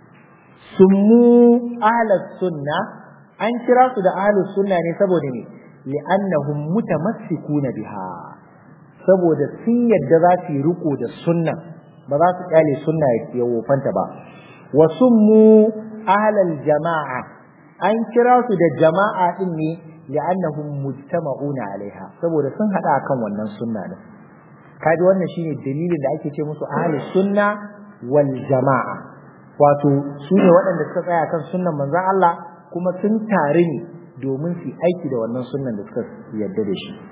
summu ahlus sunna an kira su da ahlus sunna ne saboda ne li'annahum mutamassikuna biha saboda sun yadda za su yi riko da sunna ba za su kyale sunna ya wofanta ba wa summu ahlal jama'a an kira su da jama'a din ne li'annahum mujtama'una alaiha saboda sun hada akan wannan sunna din kaji wannan shine dalilin da ake ce musu ahlus sunna wal jama'a wato su ne waɗanda suka tsaya kan sunnan manzon Allah kuma sun tare ne domin su aiki da wannan sunnan da suka yarda da shi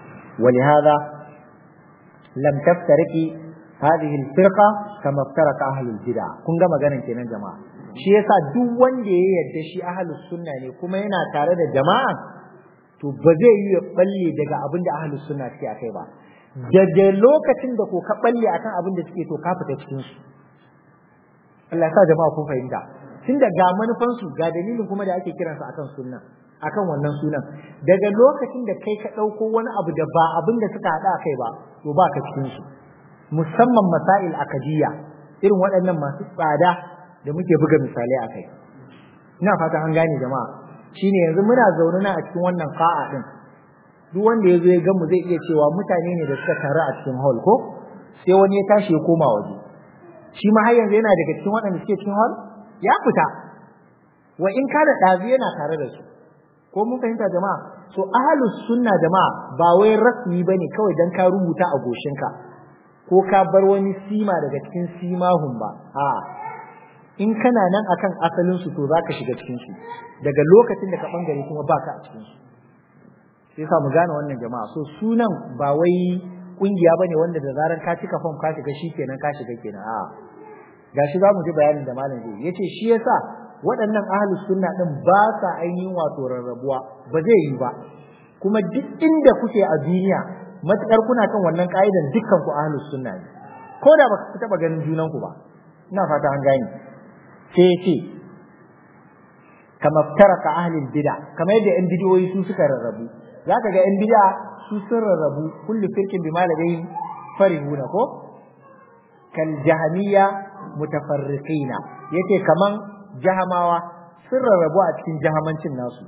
ولهذا لم تفترق هذه الفرقة كما افترق أهل البدع kun ga maganar kenan jama'a shi yasa duk wanda ya yarda shi ahlus sunna ne kuma yana tare da jama'a to ba zai yi ya balle daga abin da ahlus sunna suke akai ba daga lokacin da ko ka balle akan abin da suke to ka fita cikin su Allah ya sa jama'a kun fahimta tunda ga manufan su ga dalilin kuma da ake kiransa akan sunna akan wannan sunan daga lokacin da kai ka dauko wani abu da ba abin da suka hada kai ba to ba ka cikin su musamman masail akadiyya irin waɗannan masu tsada da muke buga misalai akai ina fata an gane jama'a shine yanzu muna zaune na a cikin wannan qa'a din duk wanda yazo ya gamu zai iya cewa mutane ne da suka taru a cikin hall ko sai wani ya tashi ya koma waje shi ma har yanzu yana daga cikin waɗanda suke cikin hall ya fita wa in kana dazi yana tare da su ko mun fahimta jama'a so ahlus sunna jama'a ba wai rasmi bane kawai dan ka rubuta a goshinka ko ka bar wani sima daga cikin simahun ba a in kana nan akan asalin su to zaka shiga cikin su daga lokacin da ka bangare kuma baka a cikin su sai yasa mu gane wannan jama'a so sunan ba wai kungiya bane wanda da zaran ka cika form ka shiga shikenan ka shiga kenan a gashi zamu ji bayanin da malam zai yace shi yasa waɗannan ahlus sunna din ba sa ainihin wato rarrabuwa ba zai yi ba kuma duk inda kuke a duniya matakar kuna kan wannan kaidan dukkan ku ahlus sunna ne ko da ba ku taba ganin junan ku ba ina fata an gane sai yace kama taraka ahlul bid'a kamar yadda yan bidiyoyi su suka rarrabu zaka ga yan bid'a su sun rarrabu kullu firqin bima ladayhim farihuna ko kal jahmiya mutafarriqina yake kaman jahamawa sun rarrabu a cikin jahamancin nasu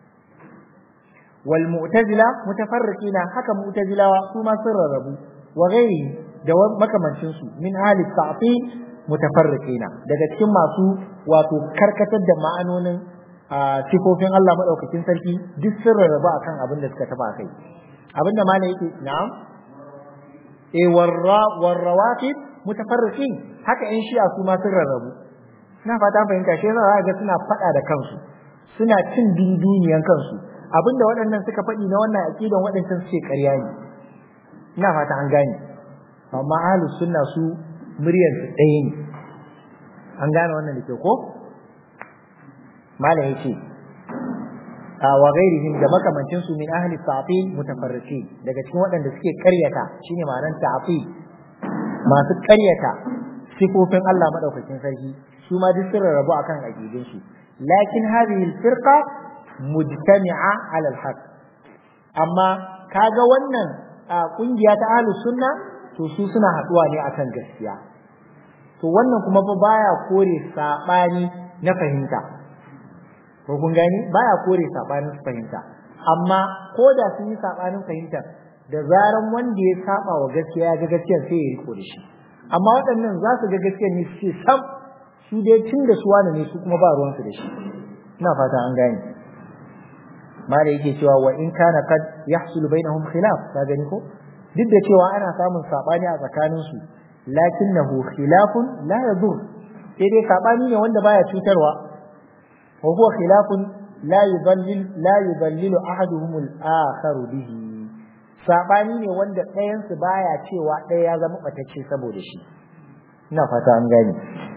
wal mu'tazila mutafarriqina haka mu'tazilawa su ma sun rarrabu wa ghairi da makamancin su min ahli ta'til mutafarriqina daga cikin masu wato karkatar da ma'anonin sifofin Allah madaukakin sarki duk sun rarrabu akan abin da suka taba kai abinda ma ne yake na'am eh warra warrawatib mutafarriqin haka in shi'a su ma sun rarrabu ina fata fahimta shi yasa ga suna fada da kansu suna cin dunduniyan kansu abinda waɗannan suka faɗi na wannan aqidan waɗancan suke ƙarya ne ina fata an gane amma ahlus sunna su muryar su ɗaya ne an gane wannan da ke ko malam yace wa ghairihim da makamancin su min ahli ta'til mutafarriqin daga cikin waɗanda suke ƙaryata shine ma'anar ta'til masu ƙaryata sifofin Allah madaukakin sarki su ma duk sun rarrabu akan aqidin su lakin hadhihi al-firqa mujtami'a 'ala al-haq amma kaga wannan kungiya ta ahlus sunna to su suna haduwa ne akan gaskiya to wannan kuma fa baya kore sabani na fahimta ko kun gani baya kore sabanin fahimta amma ko da sun yi sabanin fahimta da zaran wanda ya saba wa gaskiya ya ga gaskiyar sai ya riko da shi amma waɗannan za su ga gaskiyar ne su sam su dai tun da su wani ne su kuma ba ruwan su da shi ina fata an gane ma da yake cewa wa in kana qad yahsulu bainahum khilaf ka gani ko duk da cewa ana samun sabani a tsakanin su lakinnahu khilafun la yadur sai dai sabani ne wanda baya cutarwa wa huwa khilafun la yudallil la yudallilu ahaduhum al-akhar bihi sabani ne wanda ɗayan su baya cewa ɗaya ya zama batacce saboda shi ina fata an gane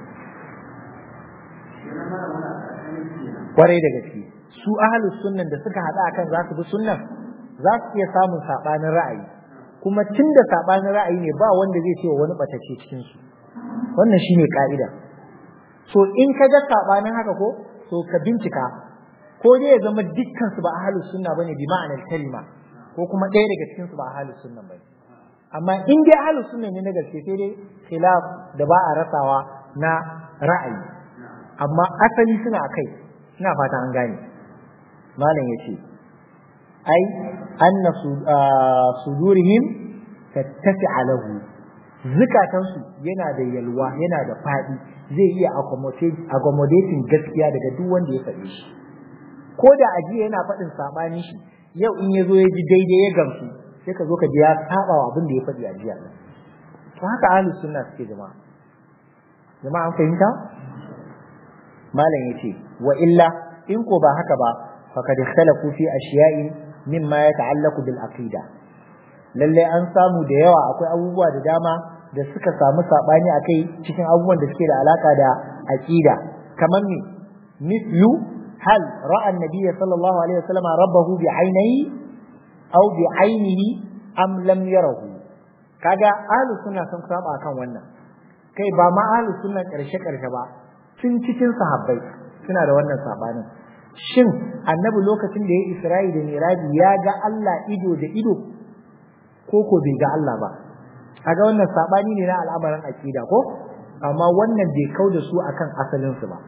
kwarai da gaske su ahlus sunnan da suka hada akan za su bi sunnan za su iya samun sabanin ra'ayi kuma tunda sabanin ra'ayi ne ba wanda zai ce wa wani batacce cikin su wannan shine ka'ida so in ka ga sabanin haka ko so ka bincika ko dai ya zama dukkan su ba ahlus sunna bane bi ma'anar kalma ko kuma ɗaya daga cikin su ba ahlus sunna bane amma in dai ahlus sunna ne na gaske sai dai khilaf da ba a rasawa na ra'ayi amma asali suna kai ina fata an gane malam yace ai anna sudurihim tattasi'a lahu zukatansu yana da yalwa yana da fadi zai iya accommodating gaskiya daga duk wanda ya faɗi shi ko da ajiya yana faɗin sabanin shi yau in yazo ya ji daidai ya gamsu sai ka zo ka ji ya saba wa abin da ya faɗi ajiya to haka ahlus sunna suke jama'a jama'a an fahimta malam yace wa illa in ko ba haka ba faqad ikhtalafu fi ashiya'i mimma yata'allaqu bil aqida lalle an samu da yawa akwai abubuwa da dama da suka samu sabani akai cikin abubuwan da suke da alaka da aqida kamar ni mislu hal ra'a an-nabiy sallallahu alaihi wasallam rabbahu bi ainihi aw bi ainihi am lam yarahu kaga ahlus sunna sun saba akan wannan kai ba ma ahlus sunna karshe karshe ba tun cikin sahabbai suna da wannan sabanin shin annabi lokacin da ya Isra'i da Miraji ya ga Allah ido da ido ko ko bai ga Allah ba kaga wannan sabani ne na al'amarin akida ko amma wannan bai kauda su akan asalin su ba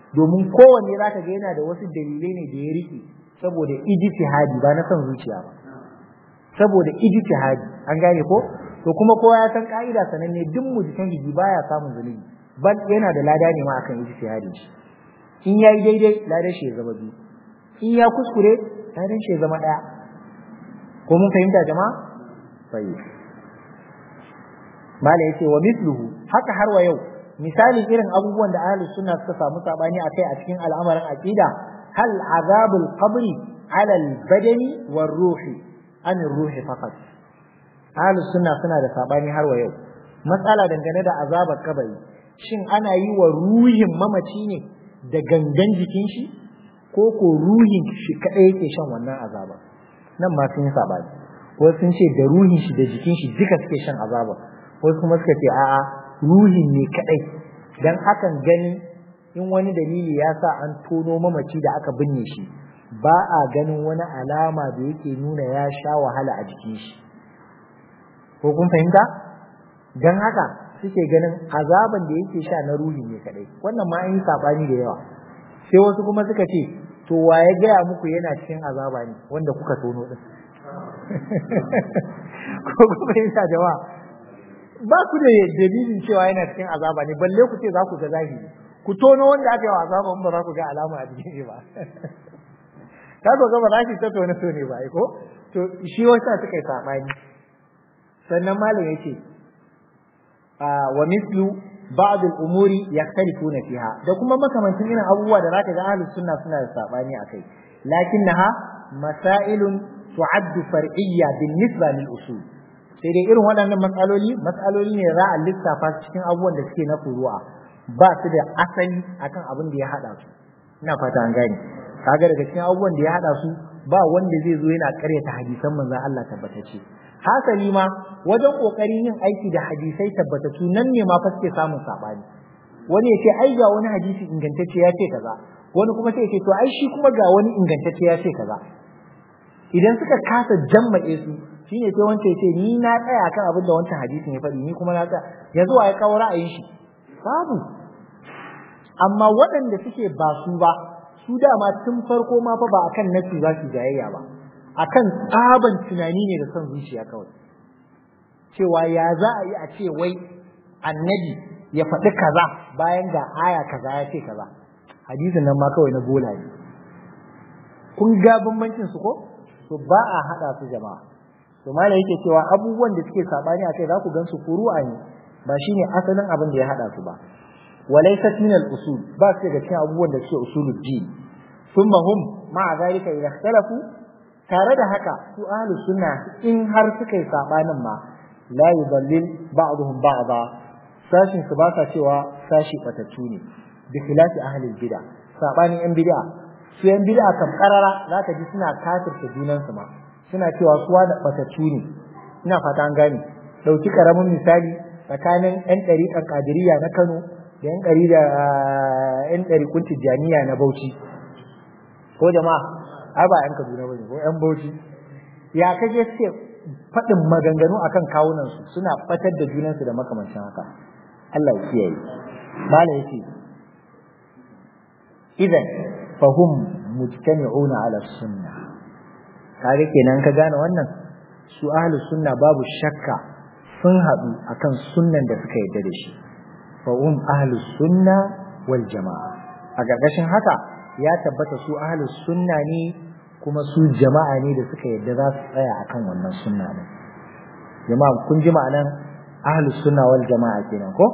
domin kowanne zaka ga yana da wasu dalilai ne da ya rike saboda ijtihadi ba na son zuciya ba saboda ijtihadi an gane ko to kuma kowa ya san ka'ida sananne duk mujtahidi baya samun zalimi ban yana da lada ne ma akan ijtihadi in yayi daidai ladan shi ya zama biyu in ya kuskure ladan shi ya zama daya ko mun fahimta jama'a sai mala yace wa mithluhu haka har wa yau misalin irin abubuwan da ahlus sunna suka samu sabani akai a cikin al'amarin aqida hal azabul qabri ala al badani war ruhi an ruhi faqat ahlus sunna suna da sabani har wa yau matsala dangane da azabar kabari shin ana yi wa ruhin mamaci ne da gangan jikin shi ko ko ruhin shi kadai yake shan wannan azaba nan ma sun yi sabani wasu sun ce da ruhin shi da jikin shi duka suke shan azaba wasu kuma suka ce a'a ruhin ne kadai dan hakan gani in wani dalili ya sa an tono mamaci da aka binne shi ba a ganin wani alama da yake nuna ya sha wahala a jikin shi ko kun fahimta dan haka suke ganin azaban da yake sha na ruhi ne kadai wannan ma an yi sabani da yawa sai wasu kuma suka ce to waye gaya muku yana cikin azaba ne wanda kuka tono din ko kuma yasa jama'a ba ku da dalilin cewa yana cikin azaba ne balle ku ce za ku ga zahiri ku tono wanda aka yi wa azaba ba za ku ga alama a jikin shi ba ka ga ba za ki ta tone tone ba ko to shi wasa suka yi sabani sannan malam yace wa mislu ba'd al-umuri yakhtalifuna fiha da kuma makamantin irin abubuwa da zaka ga ahlus sunna suna da sabani akai lakinnaha masailun tu'addu far'iyya bin-nisba lil-usul sai dai irin waɗannan matsaloli matsaloli ne za a lissafa cikin abubuwan da suke na furu'a ba su da asali akan abin da ya hada su ina fata an gane kaga daga cikin abubuwan da ya hada su ba wanda zai zo yana karyata hadisan manzon Allah tabbatacce hasali ma wajen kokarin yin aiki da hadisai tabbatattu nan ne ma fa suke samun sabani wani ya ce ai ga wani hadisi ingantacce ya ce kaza wani kuma sai ya ce to ai shi kuma ga wani ingantacce ya ce kaza idan suka kasa jamma'e su shine sai wanda ya ce ni na tsaya kan abin da wancan hadisin ya faɗi ni kuma na tsaya yanzu wa ya kawo ra'ayin shi babu amma waɗanda suke ba su ba su dama tun farko ma fa ba akan nafi za su jayayya ba akan tsaban tunani ne da son zuciya kawai cewa ya za a yi a ce wai annabi ya faɗi kaza bayan ga aya kaza ya ce kaza hadisin nan ma kawai na bola ne kun ga bambancin su ko to ba a hada su jama'a to malai yake cewa abubuwan da suke sabani akai za ku gansu furu'a ne ba shine asalin abin da ya hada su ba walaysat min al-usul ba su daga cikin abubuwan da suke usulul din thumma hum ma'a zalika idha ikhtalafu tare da haka su ahlus sunna in har suka yi sabanin ma la yudallil ba'dhum ba'dha sashin su ba sa cewa sashi batattu ne bi khilafi ahlil bid'a sabanin yan bid'a su yan bid'a kam karara zaka ji suna kafirta junan su ma suna cewa su wa da batattu ne ina fata an gane dauki karamin misali tsakanin yan dariƙan qadiriyya na Kano da yan dari da yan dariƙun tijaniya na Bauchi ko jama'a ai ba yan Kaduna bane ko yan Bauchi ya kaje ce fadin maganganu akan kawunan su suna fatar da junan su da makamancin haka Allah ya kiyaye mala yake idan fahum mujtami'una ala sunnah kage kenan ka gane wannan su ahlus sunna babu shakka sun hadu akan sunnan da suka yarda da shi fahum ahlus sunna wal jamaa a gargashin haka ya tabbata su ahlus sunna ne kuma su jama'a ne da suka yarda za su tsaya akan wannan sunna ne jama'a kun ji ma'anan ahlus sunna wal jama'a kenan ko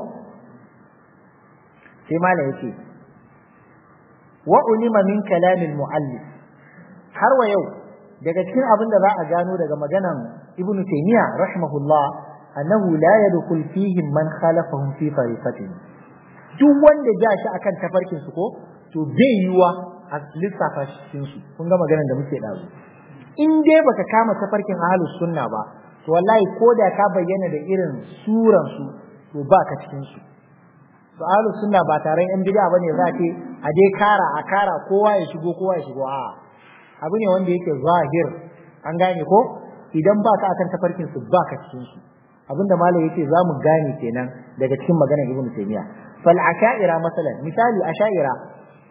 sai malai yace wa ulima min kalamil muallif har wa yau daga cikin abin da za a gano daga maganan ibnu taymiya rahimahullah annahu la yadkhul fihi man khalafahum fi tariqatihi duk wanda ja shi akan tafarkin su ko to bai yiwa a lissafa cikin su kun ga maganar da muke dazu in dai baka kama tafarkin ahlus sunna ba to wallahi ko da ka bayyana da irin suran su to baka cikin su to ahlus sunna ba taron yan bid'a bane za ce a dai kara a kara kowa ya shigo kowa ya shigo a abu ne wanda yake zahir an gane ko idan baka akan tafarkin su baka cikin su abinda malam yake zamu gane kenan daga cikin maganar ibnu taymiya fal asha'ira masalan misali asha'ira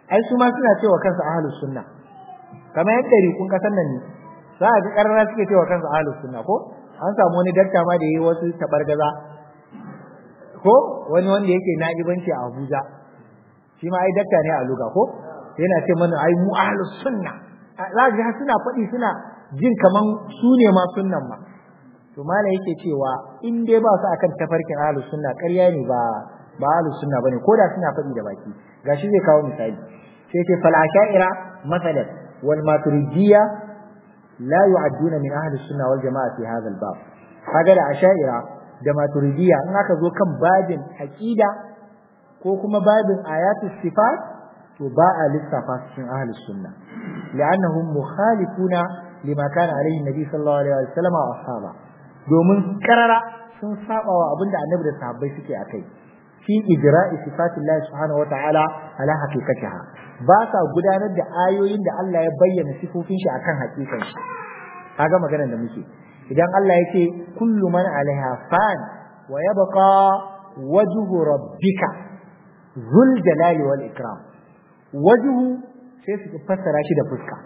ai su ma suna cewa kansu ahlus sunna kamar yadda rikun kasan nan ne za a ji karara suke cewa kansu ahlus sunna ko an samu wani dakta ma da yayi wasu tabargaza ko wani wanda yake na'ibanci a Abuja shi ma ai dakta ne a luga ko yana ce mana ai mu ahlus sunna za ga suna faɗi suna jin kaman su ne ma sunnan ma to mala yake cewa in dai ba su akan tafarkin ahlus sunna ƙarya ne ba ba ahlus sunna bane ko da suna faɗi da baki gashi zai kawo misali sai ce fal asha'ira masalan wal maturidiyya la yu'adduna min ahli sunna wal jama'a fi hadha al bab kaga da asha'ira da maturidiyya in aka zo kan babin aqida ko kuma babin ayatus sifat to ba a lissafa cikin ahli sunna li'annahum mukhalifuna lima kana alaihi nabi sallallahu alaihi wasallam wa ashaba domin karara sun saba wa abinda annabi da sahabbai suke akai fi ijra'i sifatillahi subhanahu wata'ala ala haqiqatiha ba sa gudanar da ayoyin da Allah ya bayyana sifofin shi akan hakikan shi kaga maganar da muke idan Allah yake kullu man alaiha fan wa yabqa wajhu rabbika zul jalali wal ikram wajhu sai su fassara shi da fuska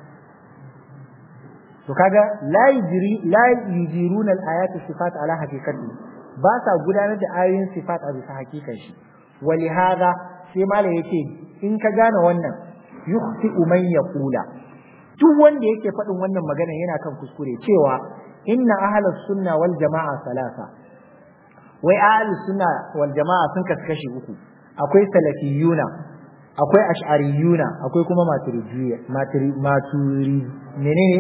to kaga la yujri la yujiruna al ayati sifat ala haqiqati ba sa gudanar da ayoyin sifat a bisa hakikan shi wali hada sai malai yace in ka gane wannan yukhti man yaqula duk wanda yake faɗin wannan magana yana kan kuskure cewa inna ahlus sunna wal jamaa salasa wai ahlus sunna wal jamaa sun kaskashi uku akwai salafiyuna akwai ash'ariyuna akwai kuma maturidiyya maturi maturi menene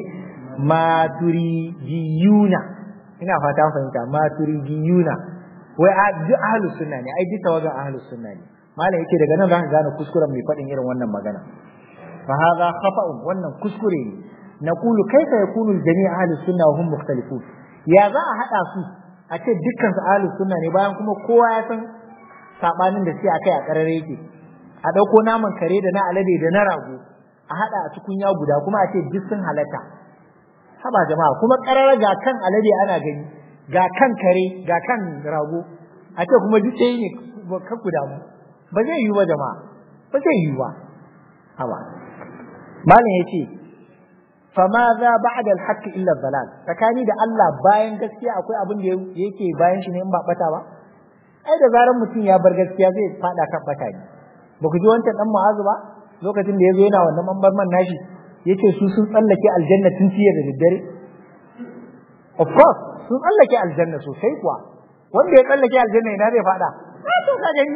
maturidiyuna ina fata fahimta maturidiyuna wai duk ahlus sunna ne ai duk tawagan ahlus sunna ne malam yake daga nan zaka gane kuskuren mai fadin irin wannan magana fa hadha khata'un wannan kuskure ne naqulu kaifa yakunu al-jami' ahlus sunna wa hum mukhtalifun ya za a hada su a ce dukkan su ahlus sunna ne bayan kuma kowa ya san sabanin da suke akai a karare yake a dauko naman kare da na alade da na rago a hada a tukunya guda kuma a ce duk sun halaka haba jama'a kuma karara ga kan alade ana gani ga kan kare ga kan rago a ce kuma duk ɗaya ne ka ku damu ba zai yi ba jama'a ba zai yi ba haba malam yace fa ma za ba'da al-haqq illa dhalal tsakani da Allah bayan gaskiya akwai abin da yake bayan shi ne in ba bata ba ai da zaran mutum ya bar gaskiya zai fada kan bata ne ba ku ji wancan dan mu'azu ba lokacin da yazo yana wannan mambar man nashi yace su sun tsallake aljanna tun tiye da daddare of course sun tsallake aljanna sosai kuwa wanda ya tsallake aljanna ina zai fada a to ka gani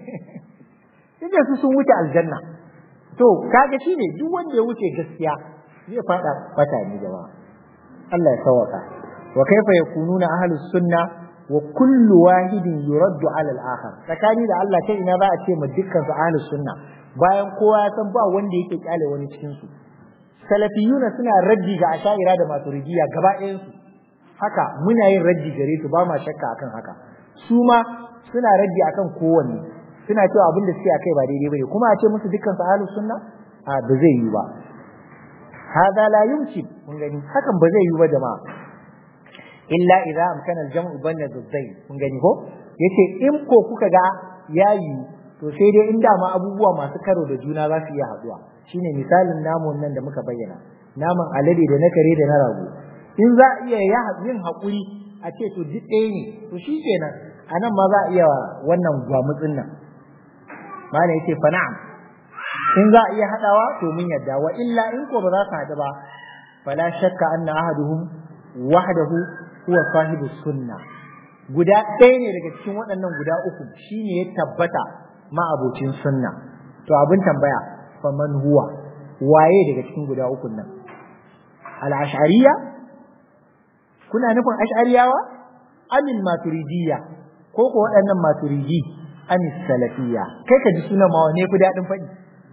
yace su sun wuce aljanna to kaga shine duk wanda ya wuce gaskiya zai fada fata ne jama'a Allah ya sawaka wa kaifa yakununa ahlus sunna wa kullu wahidin yuraddu ala al-akhar tsakani da Allah kai ina za a ce mu dukkan su ahlus sunna bayan kowa ya san ba wanda yake kyale wani cikin su salafiyuna suna raddi ga asha'ira da maturidiyya gaba ɗayan su haka muna yin raddi gare su ba ma shakka akan haka su ma suna raddi akan kowanne suna cewa abin da suke akai ba daidai bane kuma a ce musu dukkan su ahlus sunna a ba zai yi ba hada la yumkin kun gani hakan ba zai yi ba jama'a illa idza amkana al-jam'u bayna ad-dayn kun gani ko yace in ko kuka ga yayi to sai dai inda ma abubuwa masu karo da juna za su iya haduwa shine misalin namun nan da muka bayyana naman alade da na kare da na rago in za a iya yin hakuri a ce to duk ɗaya ne to shikenan anan ma za a iya wannan gwamutsin nan mana yace fa na'am in za a iya hadawa to mun yadda wa illa in ko ba za su hadu ba fala shakka anna ahaduhum wahdahu huwa sahibu sunna guda ɗaya ne daga cikin waɗannan guda uku shine ya tabbata ma abocin sunna to abin tambaya faman huwa waye daga cikin guda uku nan al-ash'ariyya kuna nufin ash'ariyawa amin maturidiyya ko ko waɗannan maturidi amis salafiyya kai ka ji sunan ma wane fi daɗin faɗi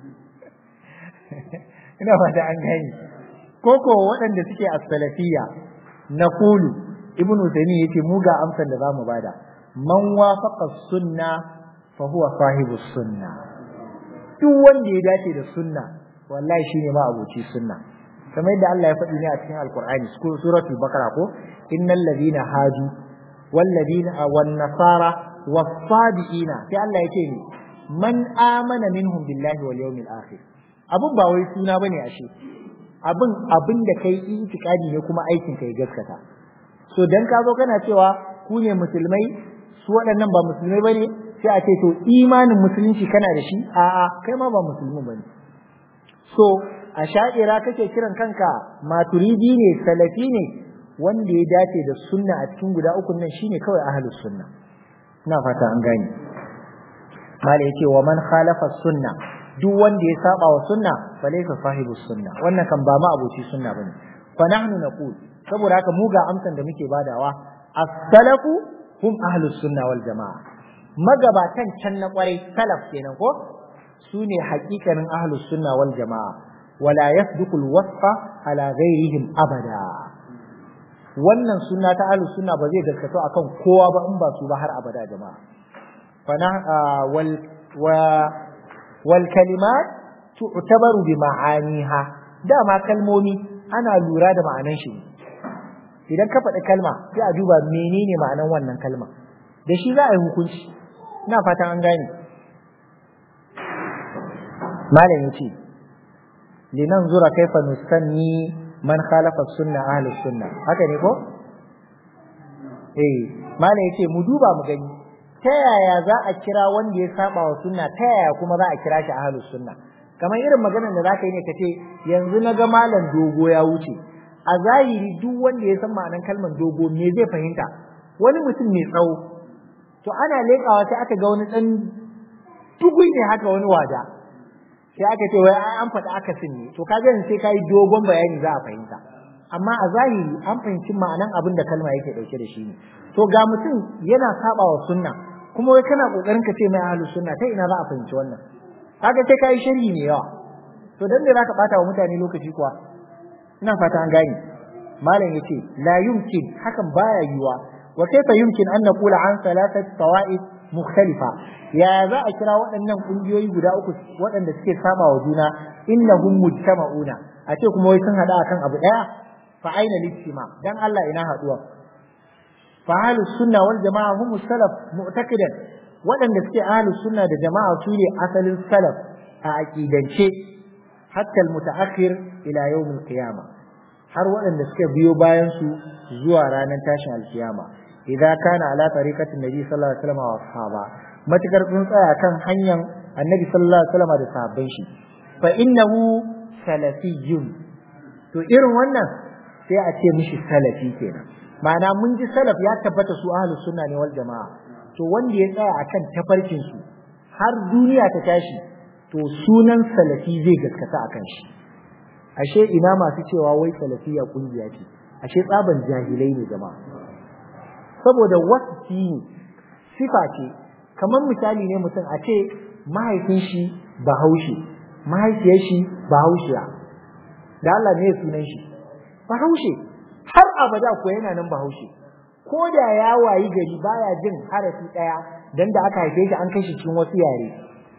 ina fata an gani ko ko waɗanda suke as-salafiyya naqulu ibnu taymi yace mu ga amsan da zamu bada man wafaqa sunna fa huwa sahibu sunna duk wanda ya dace da sunna wallahi shine ma abuci sunna kamar yadda Allah ya faɗi ne a cikin alqur'ani suratul baqara ko innal ladina hadu wal ladina wan nasara was sabiina sai Allah yake ni man amana minhum billahi wal yawmil akhir abin ba wai suna bane ashe abin abin da kai itikadi ne kuma aikin kai gaskata so dan ka zo kana cewa ku ne musulmai su waɗannan ba musulmai bane sai a ce to imanin musulunci kana da shi a'a kai ma ba musulmi bane so a sha'ira kake kiran kanka maturidi ne salafi ne wanda ya dace da sunna a cikin guda uku nan shine kawai ahlus sunna ina fata an gane mala yace wa man khalafa sunna duk wanda ya saba wa sunna fa laysa sahibus sunna wannan kan ba ma abuci sunna bane fa nahnu naqul saboda haka mu ga amsan da muke badawa as-salafu hum ahlus sunna wal jamaa magabatan can na kwarai salaf kenan ko sune hakikanin ahlus sunna wal jamaa wala yasduqul wasfa ala ghairihim abada wannan sunna ta ahlus sunna ba zai gaskato akan kowa ba in ba su ba har abada jama'a fana wal wa wal kalimat tu'tabaru bi ma'aniha dama kalmomi ana lura da ma'anan shi idan ka faɗi kalma sai a duba menene ma'anan wannan kalma da shi za a yi hukunci ina fatan an gane malam yace linanzura kaifa nusanni man khalafa sunna ahli sunna haka ne ko eh malam yace mu duba mu gani ta yaya za a kira wanda ya saba wa sunna ta yaya kuma za a kira shi ahli sunna kamar irin maganar da zaka yi ne kace yanzu naga malam dogo ya wuce a zahiri duk wanda ya san ma'anar kalmar dogo me zai fahimta wani mutum mai tsawo to ana lekawa sai aka ga wani dan tugui ne haka wani wada sai aka ce wai an faɗi akasin ne to kaga yanzu sai kai dogon bayani za a fahimta amma a zahiri an fahimci ma'anan abin da kalma yake dauke da shi ne to ga mutum yana saba wa sunna kuma wai kana kokarin ka ce mai ahlus sunna ta ina za a fahimci wannan kaga sai kai sharhi ne yawa to dan me zaka bata wa mutane lokaci kuwa ina fata an gane malam yace la yumkin hakan baya yiwa wa kaifa yumkin an naqula an thalathati tawa'id mukhtalifa ya za a kira waɗannan kungiyoyi guda uku waɗanda suke saba wa juna innahum mujtama'una a ce kuma wai sun hada akan abu daya fa aina lijtima dan Allah ina haduwa fa ahlus sunna wal jamaa hum salaf mu'taqidan waɗanda suke ahlus sunna da jama'a su ne asalin salaf a aqidance hatta al mutaakhir ila yawm al qiyamah har waɗanda suke biyo bayan su zuwa ranar tashin alkiyama idza kana ala tariqatin nabi sallallahu alaihi wasallam wa sahaba matakar sun tsaya kan hanyar annabi sallallahu alaihi wasallam da sahabban shi fa innahu salafiyyun to irin wannan sai a ce mishi salafi kenan ma'ana mun ji salaf ya tabbata su ahlus sunna ne wal jamaa to wanda ya tsaya akan tafarkin su har duniya ta tashi to sunan salafi zai gaskata akan shi ashe ina masu cewa wai salafiya kungiya ce ashe tsaban jahilai ne jama'a saboda wasfi sifa ce kamar misali ne mutum a ce mahaifin shi bahaushe mahaifiyar shi bahaushiya da Allah ne sunan shi bahaushe har abada ko yana nan bahaushe ko da ya wayi gari baya jin harafi daya dan da aka haife shi an kai shi cikin wasu yare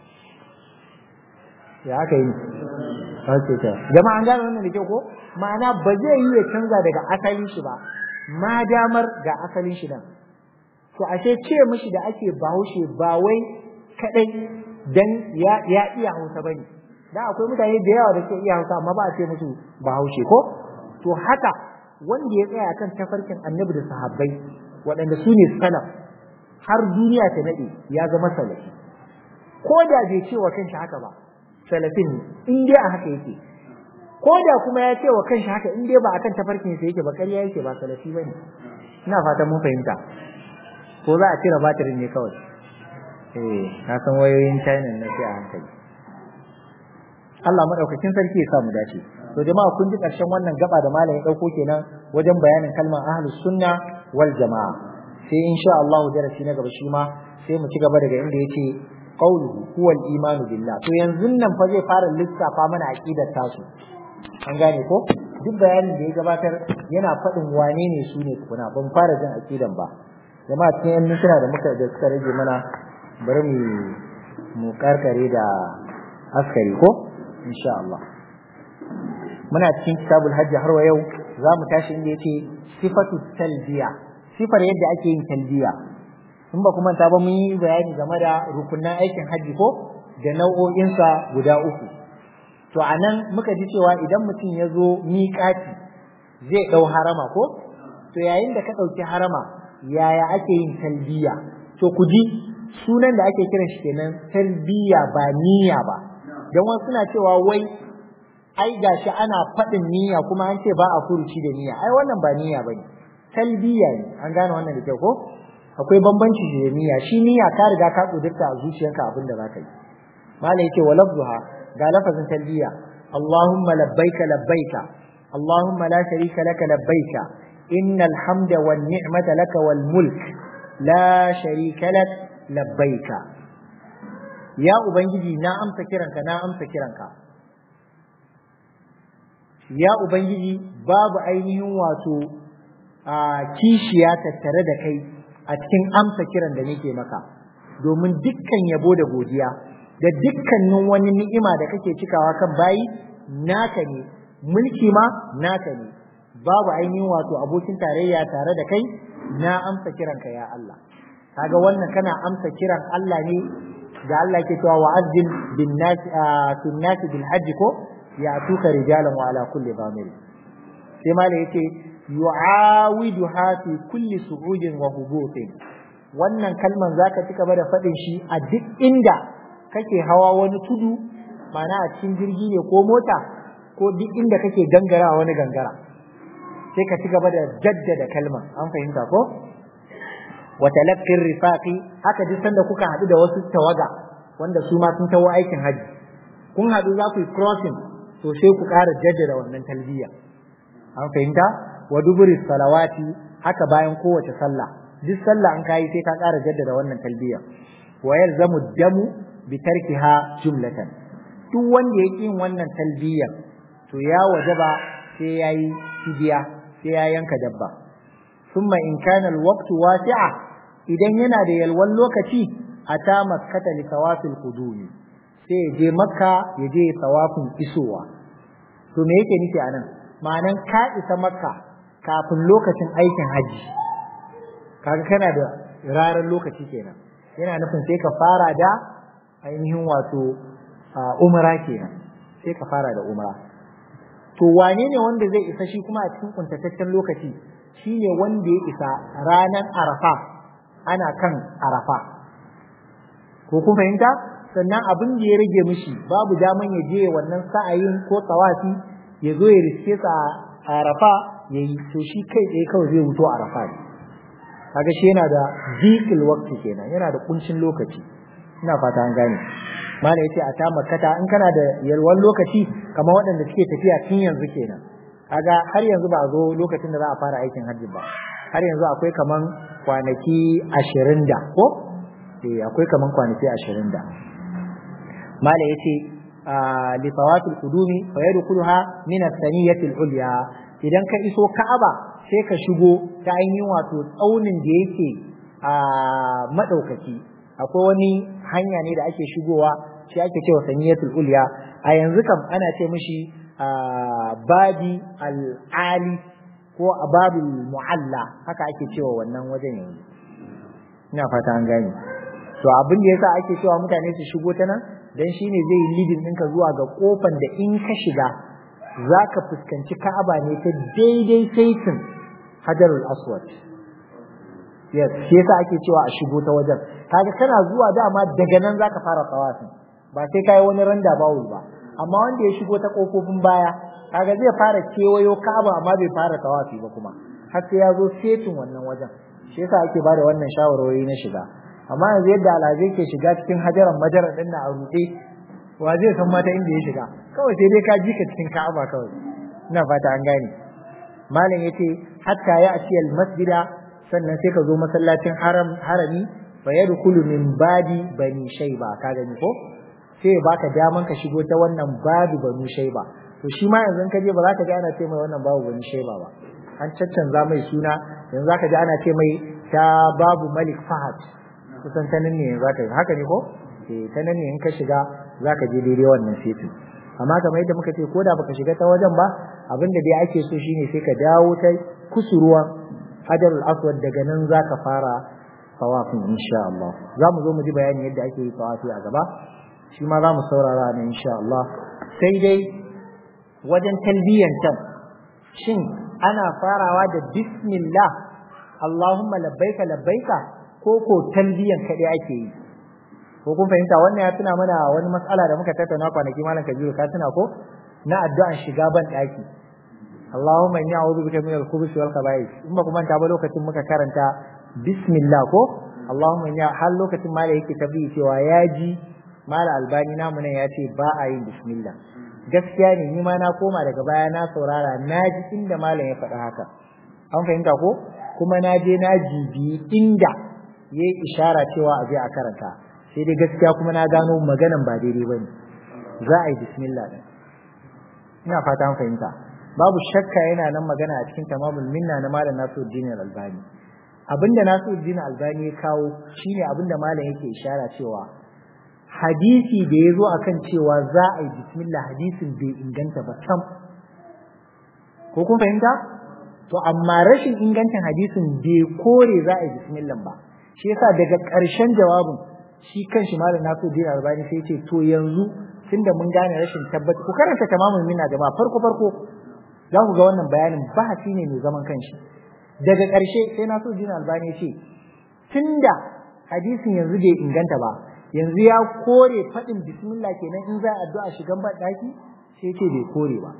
ya aka yi sai ta jama'a an gane wannan da kyau ko ma'ana ba zai yi ya canza daga asalin shi ba ma damar ga asalin shi nan to ashe ce mishi da ake bahaushe ba wai kadai dan ya ya iya Hausa bane da akwai mutane da yawa da ke iya Hausa amma ba a ce musu bahaushe ko to haka wanda ya tsaya kan tafarkin annabi da sahabbai waɗanda su ne salaf har duniya ta nade ya zama salafi ko da bai ce wa kanshi haka ba salafin in dai a haka yake ko da kuma ya ce wa kanshi haka in dai ba akan tafarkin sa yake ba ƙarya yake ba salafi bane ina fatan mun fahimta ko za a cire batirin ne kawai eh na san wayoyin China na sai a hankali Allah madaukakin sarki ya sa mu dace to jama'a kun ji karshen wannan gaba da malamin dauko kenan wajen bayanin kalmar ahlus sunna wal jamaa sai insha Allah darasi na gaba shi ma sai mu ci gaba daga inda yace qawluhu huwa al-imanu billah to yanzu nan fa zai fara lissafa mana aqidar tasu an gane ko duk bayanin da ya gabatar yana faɗin wane ne su ne tukuna ban fara jin aqidan ba jama'a cikin yan mintuna da muka da suka rage mana bari mu mu karkare da askari ko insha Allah muna cikin kitabul hajj har wa yau za mu tashi inda yace sifatu talbiya sifar yadda ake yin talbiya in ba kuma ta ba mun yi bayani game da rukunan aikin hajji ko da nau'o'insa guda uku to anan muka ji cewa idan mutum ya zo miƙati zai ɗau harama ko to yayin da ka ɗauki harama yaya ake yin talbiya to ku ji sunan da ake kiran shi kenan talbiya ba niyya ba don wasu suna cewa wai ai gashi ana faɗin niyya kuma an ce ba a furuci da niyya ai wannan ba niyya bane talbiya ne an gane wannan da kyau ko akwai bambanci da niyya shi niyya ka riga ka kudurta a zuciyarka abin da zaka yi malai yake wa lafzuha ga lafazin talbiya Allahumma labbaika labbaika Allahumma la sharika laka labbaika innal hamda wan ni'mata laka wal mulk la sharika lak labbaika ya ubangiji na amsa kiranka na amsa kiranka ya ubangiji babu ainihin wato a kishiya tattare da kai a cikin amsa kiran da nake maka domin dukkan yabo da godiya da dukkanin wani ni'ima da kake cikawa kan bayi naka ne mulki ma naka ne babu ainihin wato abokin tarayya tare da kai na amsa kiranka ya Allah kaga wannan kana amsa kiran Allah ne da Allah yake cewa wa'azzin bin nas fi nas bil hajj ko ya tuka rijalan wa ala kulli dhamir sai malai yace yu'awiduha fi kulli su'udin wa hubutin wannan kalman zaka ci gaba da fadin shi a duk inda kake hawa wani tudu mana a cikin jirgi ne ko mota ko duk inda kake gangara wani gangara sai ka ci gaba da jaddada kalman an fahimta ko wa talaqqir rifaqi haka duk sanda kuka hadu da wasu tawaga wanda su ma sun tawo aikin haji kun hadu za ku yi crossing to sai ku ƙara jaddada wannan talbiya an fahimta wa duburi salawati haka bayan kowace sallah duk sallah an kai sai ka ƙara jaddada wannan talbiya wa yalzamu damu bi tarkiha jumlatan duk wanda yake yin wannan talbiya to ya wajaba sai yayi fidiya sai ya yanka dabba thumma in kana alwaqtu wasi'a idan yana da yalwan lokaci ata makkata li tawafil qudumi sai je makka ya je tawafin isowa to me yake nufi anan ma'anan ka isa makka kafin lokacin aikin haji kaga kana da rarar lokaci kenan yana nufin sai ka fara da ainihin wato umra kenan sai ka fara da umra to wane ne wanda zai isa shi kuma a cikin kuntataccen lokaci shine wanda ya isa ranar arafa ana kan arafa ko kun fahimta sannan abin da ya rage mishi babu daman ya je wannan sa'ayin ko tawafi ya zo ya riske sa a arafa ya yi to shi kai tsaye kawai zai wuto arafa ne kaga shi yana da zikil waqti kenan yana da kuncin lokaci ina fata an gane mala yace a ta makkata in kana da yalwan lokaci kamar waɗanda suke tafiya tun yanzu kenan kaga har yanzu ba a zo lokacin da za a fara aikin hajji ba har yanzu akwai kaman kwanaki ashirin da ko eh akwai kaman kwanaki ashirin da mala yace li tawatul qudumi fa yadkhuluha min as-saniyati al-ulya idan ka iso ka'aba sai ka shigo ta ainihin wato tsaunin da yake a madaukaki akwai wani hanya ne da ake shigowa shi ake cewa saniyatul ulya a yanzu kam ana ce mishi babi al-ali ko babil mu'alla haka ake cewa wannan wajen yanzu ina fata an gane to abin da yasa ake cewa mutane su shigo ta nan dan shine zai leading ɗinka zuwa ga kofan da in ka shiga zaka fuskanci Ka'aba ne ta daidai saitin Hajarul Aswad yes shi yasa ake cewa a shigo ta wajen kaga kana zuwa dama daga nan zaka fara tawafi ba sai kai wani randa bawul ba amma wanda ya shigo ta kofofin baya kaga zai fara kewayo Ka'aba amma bai fara tawafi ba kuma har sai ya zo setin wannan wajen shi yasa ake bada wannan shawarwari na shiga amma yanzu yadda alazai ke shiga cikin hajaran majarar din na a ruɗe wa zai san mata inda ya shiga kawai sai dai ka ji ka cikin Ka'aba kawai ina fata an gane malam yace hatta ya atiyal masjida sannan sai ka zo masallacin haram harami fa yadkhulu min badi bani shayba ka gani ko sai baka daman ka shigo ta wannan babu bani shayba to shi ma yanzu ka je ba za ka ji ana ce mai wannan babu bani shayba ba an caccanza mai suna yanzu za ka ji ana ce mai ta babu malik fahad kusan ta nan ne za ka yi haka ne ko eh ta nan ne in ka shiga za ka je daidai wannan setu amma kamar yadda muka ce ko da baka shiga ta wajen ba abin da dai ake so shine sai ka dawo ta kusurwa hajarul aswad daga nan za ka fara tawafin insha Allah za mu zo mu ji bayani yadda ake yi tawafi a gaba shi ma za mu saurara ne insha Allah sai dai wajen talbiyan can shin ana farawa da bismillah Allahumma labbaika labbaika ko ko talbiyan kaɗai ake yi ko kun fahimta wannan ya tuna mana wani matsala da muka tattauna kwanaki malam Kabiru ka tuna ko na addu'an shiga ban daki Allahumma inni a'udhu bika minal khubuthi wal khaba'ith in ba kuma ta ba lokacin muka karanta bismillah ko Allahumma inni har lokacin mala yake tabi cewa yaji mala albani namu nan ya ce ba a yin bismillah gaskiya ne ni ma na koma daga baya na saurara na ji inda malam ya faɗa haka an fahimta ko kuma na je na jibi inda yayi ishara cewa a je a karanta sai dai gaskiya kuma na gano maganan ba daidai bane za a yi bismillah din ina fata an fahimta babu shakka yana nan magana a cikin tamamul minna na malam Nasiruddin Al-Albani abinda Nasiruddin Al-Albani ya kawo shine abinda malam yake ishara cewa hadisi da yazo akan cewa za a yi bismillah hadisin bai inganta ba sam ko kun fahimta to amma rashin ingancin hadisin bai kore za a yi bismillah ba shi yasa daga ƙarshen jawabin shi kanshi malam Nasiruddin Al-Albani sai ya ce to yanzu tunda mun gane rashin tabbata ku karanta tamamul minna jama'a farko farko za ku ga wannan bayanin bahasi ne mai zaman kanshi daga ƙarshe sai Nasiruddin Albani ya ce tunda hadisin yanzu bai inganta ba yanzu ya kore faɗin bismillah kenan in za a addu'a shigan ban daki sai ce bai kore ba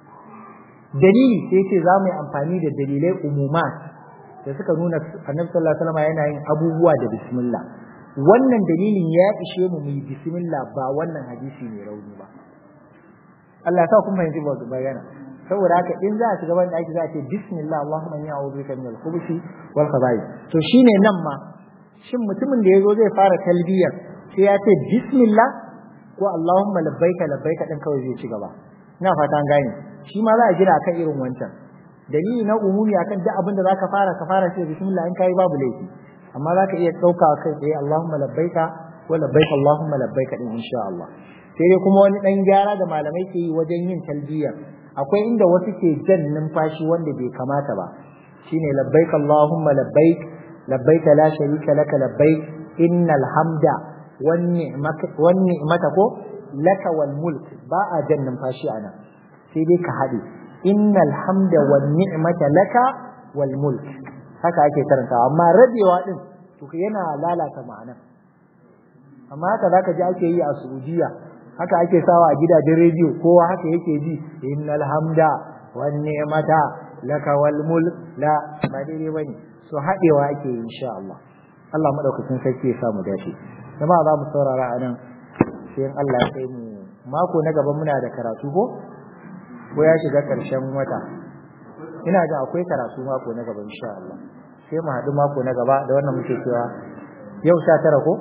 dalili sai ce za mu yi amfani da dalilai umumat da suka nuna Annabi sallallahu alaihi wasallam yana yin abubuwa da bismillah wannan dalilin ya ishe mu mu yi bismillah ba wannan hadisi ne rauni ba Allah ya sa kun fahimci bayana saboda haka in za a shiga ban daki za a ce bismillah Allahumma inni a'udhu bika minal khubuthi wal khaba'ith to shine nan ma shin mutumin da yazo zai fara talbiyar sai ya ce bismillah ko Allahumma labbaika labbaika din kawai zai ci gaba ina fata an gane shi ma za a jira akan irin wancan dalili na umumi akan duk abin da zaka fara ka fara sai bismillah in kai babu laifi amma zaka iya dauka kai tsaye Allahumma labbaika wa labbaika Allahumma labbaika din insha Allah sai dai kuma wani dan gyara da malamai ke yi wajen yin talbiya akwai inda wasu ke jan numfashi wanda bai kamata ba shine labbaik Allahumma labbaik labbaik la sharika laka labbaik innal hamda wan ni'mata wan ni'mata ko laka wal mulk ba a jan numfashi ana sai dai ka hade innal hamda wan ni'mata laka wal mulk haka ake karanta amma rabewa din to yana lalata ma'ana amma haka zaka ji ake yi a Saudiya haka ake sawa a gidajen rediyo kowa haka yake ji innal hamda wan ni'mata laka wal mulk la ba daidai bane so hadewa ake yi insha Allah Allah madaukakin sarki ya samu dace jama'a za mu saurara anan sai Allah ya kai mu mako na gaba muna da karatu ko ko ya shiga karshen wata ina ga akwai karatu mako na gaba insha Allah sai mu haɗu mako na gaba da wannan muke cewa yau sha tara ko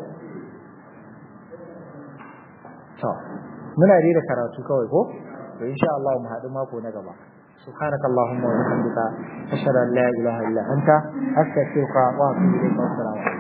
to muna da karatu kawai ko to insha Allah mu haɗu mako na gaba subhanakallahumma wa bihamdika ashhadu an la ilaha illa anta astaghfiruka wa atubu ilayk.